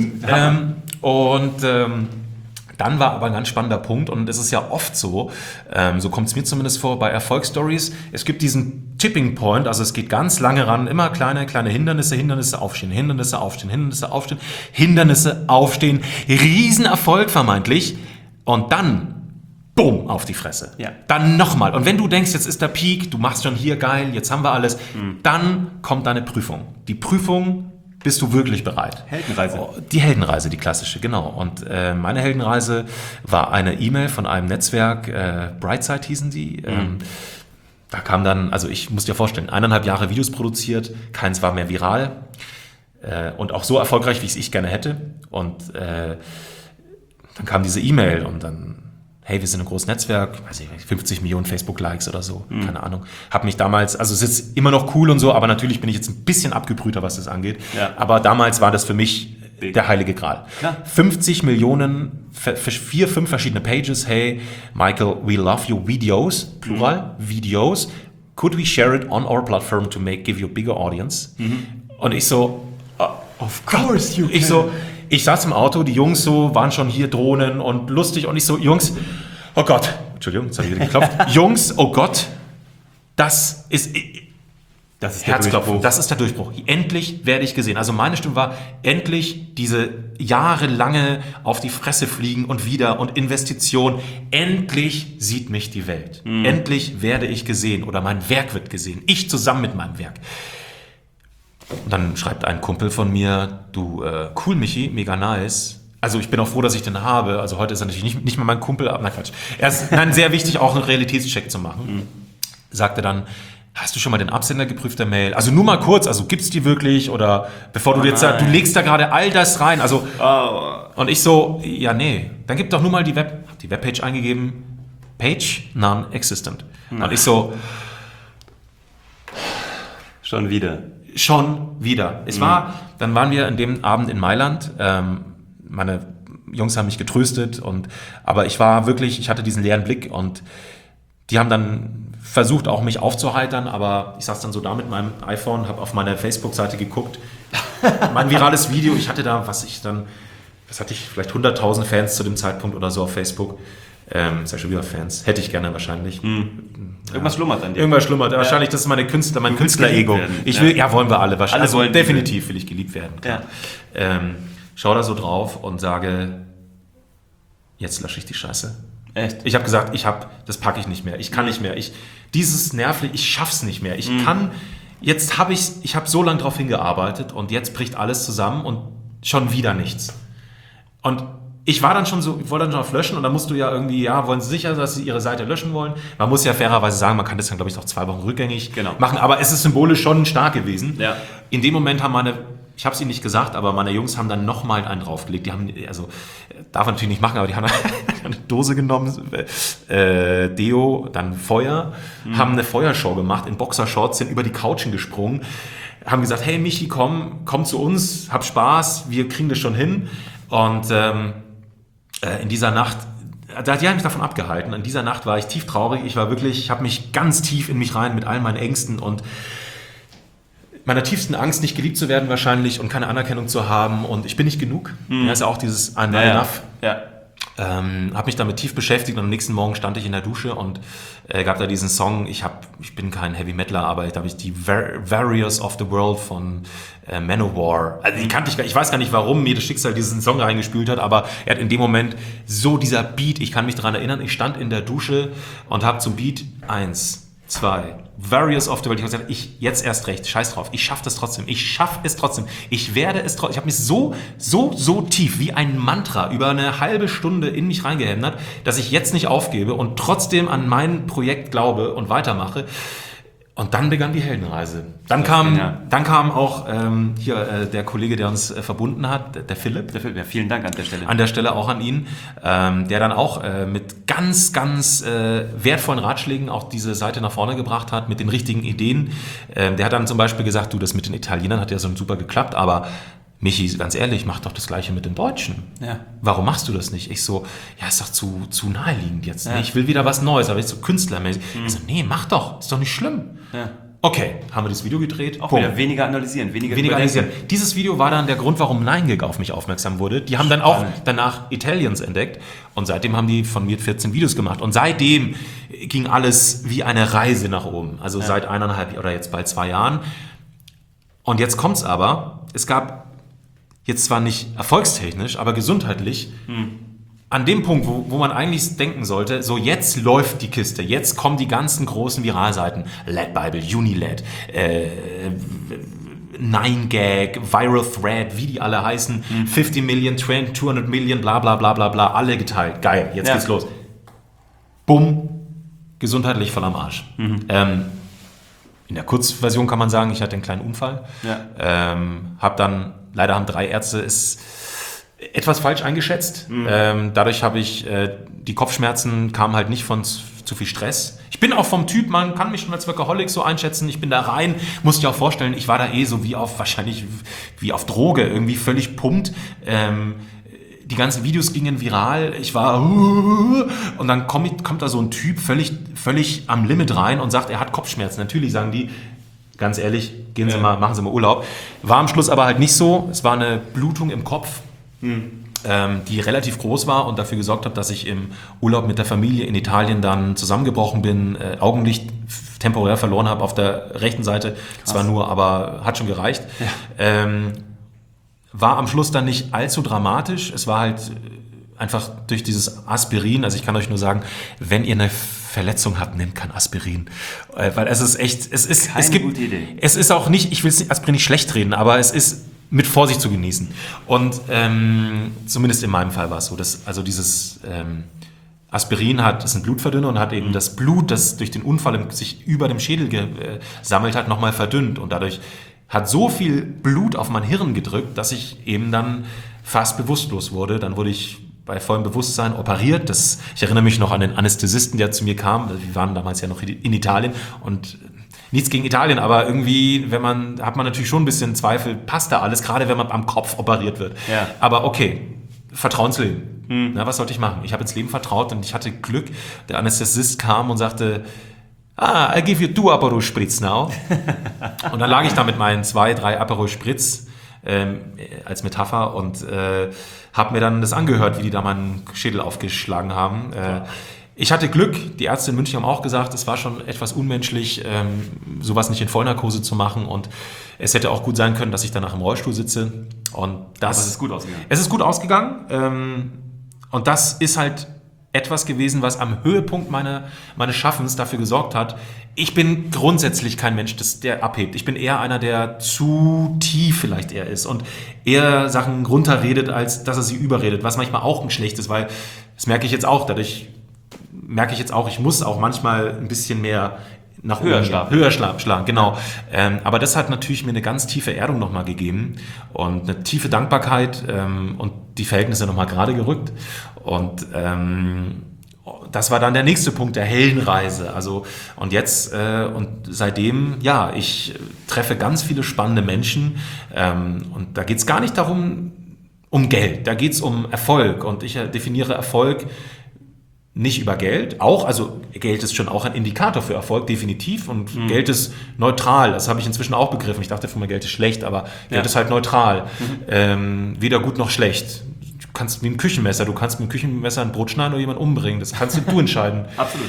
Dann war aber ein ganz spannender Punkt, und es ist ja oft so kommt es mir zumindest vor bei Erfolgsstories, es gibt diesen Tipping Point, also es geht ganz lange ran, immer kleine Hindernisse aufstehen, Hindernisse aufstehen, Riesenerfolg vermeintlich, und dann bumm, auf die Fresse. Ja. Dann nochmal. Und wenn du denkst, jetzt ist der Peak, du machst schon hier geil, jetzt haben wir alles, dann kommt deine Prüfung. Die Prüfung: bist du wirklich bereit? Heldenreise. Die Heldenreise, die klassische, genau. Und meine Heldenreise war eine E-Mail von einem Netzwerk, Brightside hießen die. Da kam dann, also ich muss dir vorstellen, 1,5 Jahre Videos produziert, keins war mehr viral und auch so erfolgreich, wie ich gerne hätte. Und dann kam diese E-Mail, und dann: hey, wir sind ein großes Netzwerk, weiß ich nicht, 50 Millionen Facebook-Likes oder so, keine Ahnung. Hab mich damals, also es ist immer noch cool und so, aber natürlich bin ich jetzt ein bisschen abgebrühter, was das angeht. Ja. Aber damals war das für mich der heilige Gral. Klar. 50 Millionen, 4, 5 verschiedene Pages. Hey, Michael, we love your videos, Plural, Videos. could we share it on our platform to give you a bigger audience? Und ich so, Of course you can. Ich saß im Auto, die Jungs so waren schon hier Drohnen und lustig und ich so, Jungs, oh Gott, Entschuldigung, jetzt habe ich wieder geklopft. Jungs, oh Gott, das ist Herzklopfen, das ist der Durchbruch. Endlich werde ich gesehen. Also meine Stimme war, endlich diese jahrelange auf die Fresse fliegen und wieder und Investition. Endlich sieht mich die Welt. Endlich werde ich gesehen oder mein Werk wird gesehen. Ich zusammen mit meinem Werk. Und dann schreibt ein Kumpel von mir, du, cool Michi, mega nice. Also ich bin auch froh, dass ich den habe. Also heute ist er natürlich nicht mal mein Kumpel, aber nein, Quatsch. Er ist sehr wichtig, auch einen Realitätscheck zu machen. Sagte dann, hast du schon mal den Absender geprüft der Mail? Also nur mal kurz, also gibt's die wirklich? Oder bevor du jetzt sagst, du legst da gerade all das rein. Also und ich so, ja nee, dann gib doch nur mal die Webpage eingegeben. Page non-existent. Und ich so, schon wieder. Dann waren wir an dem Abend in Mailand. Meine Jungs haben mich getröstet aber ich hatte diesen leeren Blick und die haben dann versucht auch mich aufzuheitern, aber ich saß dann so da mit meinem iPhone, habe auf meine Facebook-Seite geguckt, mein virales Video, ich hatte da, vielleicht 100.000 Fans zu dem Zeitpunkt oder so auf Facebook. Ist ja schon wieder Fans. Hätte ich gerne wahrscheinlich. Irgendwas schlummert an dir. Irgendwas schlummert. Ja. Wahrscheinlich, das ist mein Künstler-Ego. Wollen wir alle wahrscheinlich. Also definitiv will ich geliebt werden. Ja. Schau da so drauf und sage, jetzt lösche ich die Scheiße. Echt? Ich habe gesagt, das packe ich nicht mehr. Ich kann nicht mehr. Dieses nervlich, ich schaff's nicht mehr. Ich habe so lange drauf hingearbeitet und jetzt bricht alles zusammen und schon wieder nichts. Und ich war dann schon so, ich wollte dann schon auf löschen und dann musst du ja irgendwie, wollen sie sicher, dass sie ihre Seite löschen wollen? Man muss ja fairerweise sagen, man kann das dann, glaube ich, noch 2 Wochen rückgängig machen, aber es ist symbolisch schon stark gewesen. Ja. In dem Moment haben ich habe es ihnen nicht gesagt, aber meine Jungs haben dann nochmal einen draufgelegt. Die haben, darf man natürlich nicht machen, aber die haben eine Dose genommen, Deo, dann Feuer, haben eine Feuershow gemacht, in Boxershorts, sind über die Couchen gesprungen, haben gesagt, hey Michi, komm zu uns, hab Spaß, wir kriegen das schon hin. Und in dieser Nacht, die haben mich davon abgehalten. In dieser Nacht war ich tief traurig. Ich habe mich ganz tief in mich rein mit all meinen Ängsten und meiner tiefsten Angst, nicht geliebt zu werden wahrscheinlich und keine Anerkennung zu haben. Und ich bin nicht genug. Das ist ja auch dieses I'm not enough. Ja. Habe mich damit tief beschäftigt und am nächsten Morgen stand ich in der Dusche und gab da diesen Song, ich bin kein Heavy Metaler, aber da habe ich die Warriors of the World von Manowar, also die kannte ich weiß gar nicht, warum mir das Schicksal diesen Song reingespült hat, aber er hat in dem Moment so dieser Beat, ich kann mich daran erinnern, ich stand in der Dusche und habe zum Beat 1, 2, Warriors of the World. Ich habe gesagt, jetzt erst recht, scheiß drauf, ich schaffe es trotzdem, ich werde es trotzdem. Ich habe mich so tief wie ein Mantra über eine halbe Stunde in mich reingehämmert, dass ich jetzt nicht aufgebe und trotzdem an mein Projekt glaube und weitermache. Und dann begann die Heldenreise. Dann kam auch der Kollege, der uns verbunden hat, der Philipp. Ja, vielen Dank an der Stelle. An der Stelle auch an ihn, der dann auch mit ganz, ganz wertvollen Ratschlägen auch diese Seite nach vorne gebracht hat, mit den richtigen Ideen. Der hat dann zum Beispiel gesagt, das mit den Italienern hat ja so super geklappt, aber Michi, ganz ehrlich, mach doch das Gleiche mit den Deutschen. Ja. Warum machst du das nicht? Ich so, ist doch zu naheliegend jetzt. Ne? Ich will wieder was Neues, aber jetzt so künstlermäßig. Ich so, nee, mach doch, ist doch nicht schlimm. Ja. Okay, haben wir das Video gedreht. Auch wieder weniger analysieren, weniger analysieren. Dieses Video war dann der Grund, warum 9gag auf mich aufmerksam wurde. Die haben dann auch danach Italians entdeckt und seitdem haben die von mir 14 Videos gemacht. Und seitdem ging alles wie eine Reise nach oben. Also seit 1,5 oder jetzt bald 2 Jahren. Und jetzt kommt's aber, es gab jetzt zwar nicht erfolgstechnisch, aber gesundheitlich, an dem Punkt, wo man eigentlich denken sollte, so jetzt läuft die Kiste, jetzt kommen die ganzen großen Viralseiten, LED Bible, Uniled, 9gag, Viral Thread, wie die alle heißen, 50 Million, 200 Million, bla bla bla bla bla, alle geteilt, geil, jetzt geht's los. Bumm, gesundheitlich voll am Arsch. In der Kurzversion kann man sagen, ich hatte einen kleinen Unfall, leider haben 3 Ärzte es etwas falsch eingeschätzt. Dadurch habe ich die Kopfschmerzen kamen halt nicht von zu viel Stress. Ich bin auch vom Typ, man kann mich schon als Workaholic so einschätzen. Ich bin da rein, musst dir auch vorstellen, ich war da so wahrscheinlich wie auf Droge, irgendwie völlig pumpt. Die ganzen Videos gingen viral. Ich war und dann kommt da so ein Typ völlig völlig am Limit rein und sagt, er hat Kopfschmerzen. Natürlich sagen die, ganz ehrlich, gehen Sie mal, machen Sie mal Urlaub. War am Schluss aber halt nicht so. Es war eine Blutung im Kopf, die relativ groß war und dafür gesorgt hat, dass ich im Urlaub mit der Familie in Italien dann zusammengebrochen bin, Augenlicht temporär verloren habe auf der rechten Seite. Zwar nur, aber hat schon gereicht. Ja. War am Schluss dann nicht allzu dramatisch. Es war halt einfach durch dieses Aspirin, also ich kann euch nur sagen, wenn ihr eine Verletzung habt, nehmt kein Aspirin. Weil es ist echt, gute Idee. Es ist auch nicht, ich will Aspirin nicht schlecht reden, aber es ist mit Vorsicht zu genießen. Und zumindest in meinem Fall war es so, dass also dieses Aspirin ist ein Blutverdünner und hat eben das Blut, das durch den Unfall sich über dem Schädel gesammelt hat, nochmal verdünnt. Und dadurch hat so viel Blut auf mein Hirn gedrückt, dass ich eben dann fast bewusstlos wurde. Dann wurde ich bei vollem Bewusstsein operiert. Ich erinnere mich noch an den Anästhesisten, der zu mir kam. Wir waren damals ja noch in Italien und nichts gegen Italien, aber irgendwie, hat man natürlich schon ein bisschen Zweifel, passt da alles, gerade wenn man am Kopf operiert wird. Ja. Aber okay, Vertrauensleben. Na, was sollte ich machen? Ich habe ins Leben vertraut und ich hatte Glück. Der Anästhesist kam und sagte, I give you 2 Aperol Spritz now. Und dann lag ich da mit meinen 2, 3 Aperol Spritz als Metapher und habe mir dann das angehört, wie die da meinen Schädel aufgeschlagen haben. Ich hatte Glück, die Ärzte in München haben auch gesagt, es war schon etwas unmenschlich, sowas nicht in Vollnarkose zu machen und es hätte auch gut sein können, dass ich danach im Rollstuhl sitze. Und aber es ist gut ausgegangen. Es ist gut ausgegangen und das ist halt etwas gewesen, was am Höhepunkt meines Schaffens dafür gesorgt hat. Ich bin grundsätzlich kein Mensch, der abhebt. Ich bin eher einer, der zu tief vielleicht eher ist und eher Sachen runterredet, als dass er sie überredet, was manchmal auch nicht schlecht ist, weil das merke ich jetzt auch, ich muss auch manchmal ein bisschen mehr nach höher schlagen, genau. Aber das hat natürlich mir eine ganz tiefe Erdung nochmal gegeben und eine tiefe Dankbarkeit und die Verhältnisse nochmal gerade gerückt. Und das war dann der nächste Punkt der Heldenreise. Also und jetzt und seitdem, ja, ich treffe ganz viele spannende Menschen und da geht es gar nicht darum, um Geld, da geht es um Erfolg und ich definiere Erfolg nicht über Geld, also Geld ist schon auch ein Indikator für Erfolg, definitiv, und Geld ist neutral, das habe ich inzwischen auch begriffen. Ich dachte früher, Geld ist schlecht, aber Geld ist halt neutral, weder gut noch schlecht. Du kannst mit dem Küchenmesser ein Brot schneiden oder jemanden umbringen, das kannst du entscheiden. Absolut.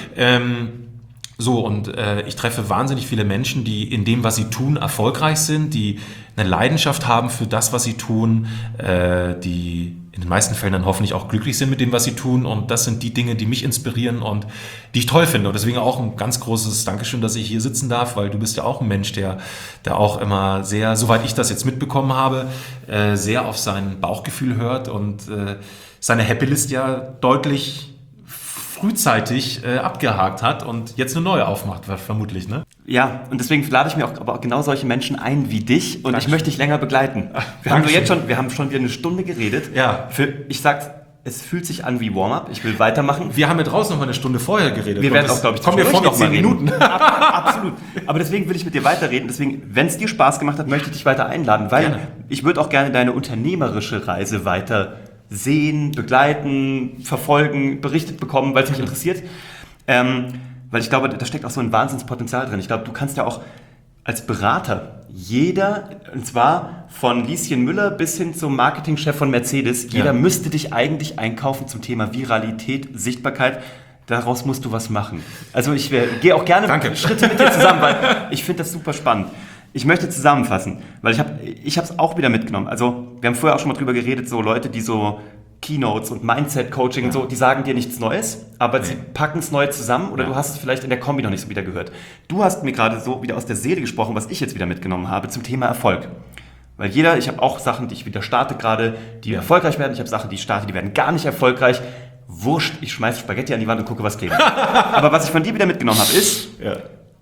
Ich treffe wahnsinnig viele Menschen, die in dem, was sie tun, erfolgreich sind, die eine Leidenschaft haben für das, was sie tun, die in den meisten Fällen dann hoffentlich auch glücklich sind mit dem, was sie tun. Und das sind die Dinge, die mich inspirieren und die ich toll finde. Und deswegen auch ein ganz großes Dankeschön, dass ich hier sitzen darf, weil du bist ja auch ein Mensch, der auch immer sehr, soweit ich das jetzt mitbekommen habe, sehr auf sein Bauchgefühl hört und seine Happy-List ja deutlich frühzeitig abgehakt hat und jetzt eine neue aufmacht, vermutlich, ne? Ja, und deswegen lade ich mir auch genau solche Menschen ein wie dich und Dankeschön. Ich möchte dich länger begleiten. Wir haben schon wieder eine Stunde geredet. Ja. Ich sag's, es fühlt sich an wie Warm-up. Ich will weitermachen. Wir haben ja draußen noch mal eine Stunde vorher geredet. Wir werden auch, glaube ich, kommen wir vor mit 10 Minuten. Absolut. Aber deswegen will ich mit dir weiterreden. Deswegen, wenn es dir Spaß gemacht hat, möchte ich dich weiter einladen, weil ich würde auch gerne deine unternehmerische Reise weiter sehen, begleiten, verfolgen, berichtet bekommen, weil es mich interessiert. Weil ich glaube, da steckt auch so ein Wahnsinnspotenzial drin. Ich glaube, du kannst ja auch als Berater und zwar von Lieschen Müller bis hin zum Marketingchef von Mercedes, jeder müsste dich eigentlich einkaufen zum Thema Viralität, Sichtbarkeit. Daraus musst du was machen. Also ich gehe auch gerne Schritte mit dir zusammen, weil ich finde das super spannend. Ich möchte zusammenfassen, weil ich habe es auch wieder mitgenommen. Also wir haben vorher auch schon mal drüber geredet, so Leute, die so Keynotes und Mindset-Coaching und so, die sagen dir nichts Neues, aber sie packen es neu zusammen oder du hast es vielleicht in der Kombi noch nicht so wieder gehört. Du hast mir gerade so wieder aus der Seele gesprochen, was ich jetzt wieder mitgenommen habe zum Thema Erfolg. Weil ich habe auch Sachen, die ich wieder starte gerade, die erfolgreich werden. Ich habe Sachen, die ich starte, die werden gar nicht erfolgreich. Wurscht, ich schmeiße Spaghetti an die Wand und gucke, was geht. Aber was ich von dir wieder mitgenommen habe, ist... Ja.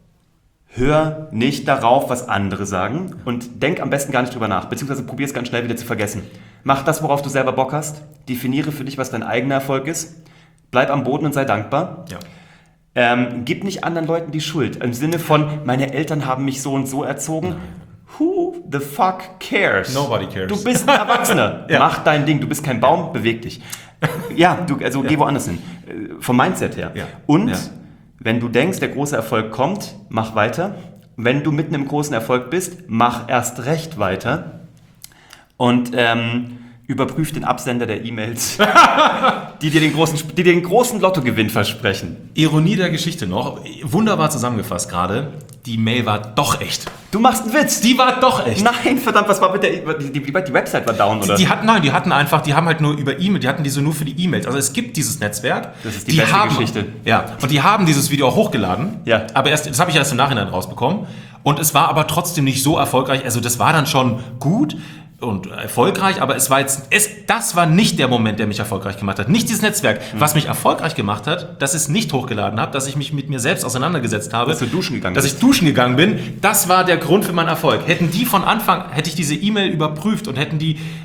Hör nicht darauf, was andere sagen und denk am besten gar nicht drüber nach, beziehungsweise probier es ganz schnell wieder zu vergessen. Mach das, worauf du selber Bock hast, definiere für dich, was dein eigener Erfolg ist, bleib am Boden und sei dankbar. Ja. Gib nicht anderen Leuten die Schuld, im Sinne von, meine Eltern haben mich so und so erzogen. Who the fuck cares? Nobody cares. Du bist ein Erwachsener, mach dein Ding, du bist kein Baum, beweg dich. Ja, geh woanders hin, vom Mindset her. Ja. Und... Ja. Wenn du denkst, der große Erfolg kommt, mach weiter. Wenn du mitten im großen Erfolg bist, mach erst recht weiter. Und überprüf den Absender der E-Mails, die dir den großen Lottogewinn versprechen. Ironie der Geschichte noch, wunderbar zusammengefasst gerade, die Mail war doch echt. Du machst einen Witz! Die war doch echt. Nein, verdammt, was war mit die Website war down, oder? Die haben halt nur über E-Mail, die hatten diese nur für die E-Mails. Also es gibt dieses Netzwerk. Das ist die beste Geschichte. Ja, und die haben dieses Video auch hochgeladen. Ja. Aber das habe ich erst im Nachhinein rausbekommen. Und es war aber trotzdem nicht so erfolgreich. Also das war dann schon gut und erfolgreich, aber das war nicht der Moment, der mich erfolgreich gemacht hat. Nicht dieses Netzwerk. Was mich erfolgreich gemacht hat, dass ich es nicht hochgeladen habe, dass ich mich mit mir selbst auseinandergesetzt habe. Dass du duschen gegangen bist. Dass ich duschen gegangen bin. Das war der Grund für meinen Erfolg. Hätte ich diese E-Mail überprüft und hätte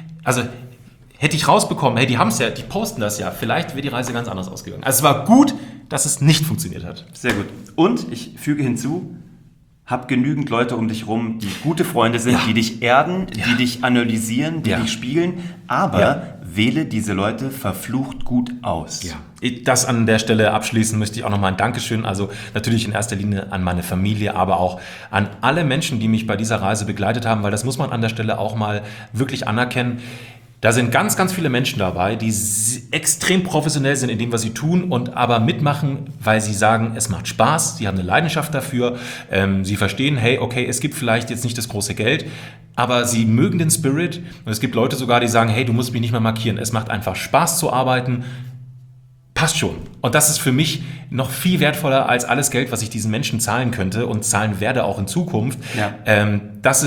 ich rausbekommen, hey, die posten das ja, vielleicht wäre die Reise ganz anders ausgegangen. Also es war gut, dass es nicht funktioniert hat. Sehr gut. Und ich füge hinzu, hab genügend Leute um dich rum, die gute Freunde sind, die dich erden, die dich analysieren, die dich spiegeln, aber wähle diese Leute verflucht gut aus. Ja. Das an der Stelle abschließen möchte ich auch nochmal ein Dankeschön, also natürlich in erster Linie an meine Familie, aber auch an alle Menschen, die mich bei dieser Reise begleitet haben, weil das muss man an der Stelle auch mal wirklich anerkennen. Da sind ganz, ganz viele Menschen dabei, die extrem professionell sind in dem, was sie tun und aber mitmachen, weil sie sagen, es macht Spaß, sie haben eine Leidenschaft dafür, sie verstehen, hey, okay, es gibt vielleicht jetzt nicht das große Geld, aber sie mögen den Spirit und es gibt Leute sogar, die sagen, hey, du musst mich nicht mehr markieren, es macht einfach Spaß zu arbeiten, passt schon. Und das ist für mich noch viel wertvoller als alles Geld, was ich diesen Menschen zahlen könnte und zahlen werde auch in Zukunft. Ja. Das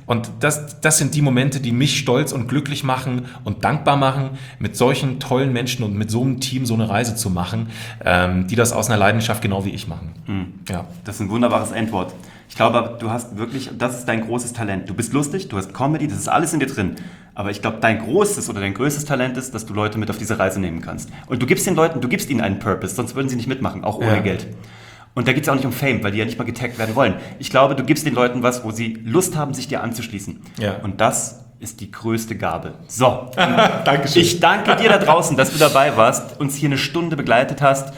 sind die Momente, die mich stolz und glücklich machen und dankbar machen, mit solchen tollen Menschen und mit so einem Team so eine Reise zu machen, die das aus einer Leidenschaft genau wie ich machen. Ja. Das ist ein wunderbares Endwort. Ich glaube, du hast wirklich, das ist dein großes Talent. Du bist lustig, du hast Comedy, das ist alles in dir drin. Aber ich glaube, dein größtes Talent ist, dass du Leute mit auf diese Reise nehmen kannst. Und du gibst ihnen einen Purpose, sonst würden sie nicht mitmachen, auch ohne Geld. Und da geht es auch nicht um Fame, weil die ja nicht mal getaggt werden wollen. Ich glaube, du gibst den Leuten was, wo sie Lust haben, sich dir anzuschließen. Ja. Und das ist die größte Gabe. So, Dankeschön. Ich danke dir da draußen, dass du dabei warst, uns hier eine Stunde begleitet hast.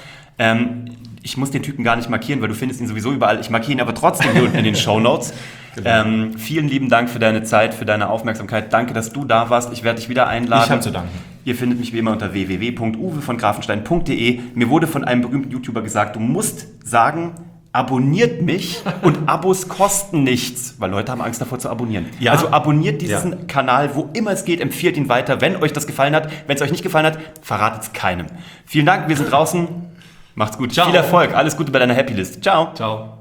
Ich muss den Typen gar nicht markieren, weil du findest ihn sowieso überall. Ich markiere ihn aber trotzdem hier unten in den Shownotes. Genau. Vielen lieben Dank für deine Zeit, für deine Aufmerksamkeit. Danke, dass du da warst. Ich werde dich wieder einladen. Ich habe zu danken. Ihr findet mich wie immer unter www.uwevongrafenstein.de. Mir wurde von einem berühmten YouTuber gesagt, du musst sagen, abonniert mich und Abos kosten nichts, weil Leute haben Angst davor zu abonnieren. Ja. Also abonniert diesen Kanal, wo immer es geht, empfiehlt ihn weiter, wenn euch das gefallen hat. Wenn es euch nicht gefallen hat, verratet es keinem. Vielen Dank, wir sind draußen. Macht's gut. Ciao. Viel Erfolg. Alles Gute bei deiner Happy List. Ciao. Ciao.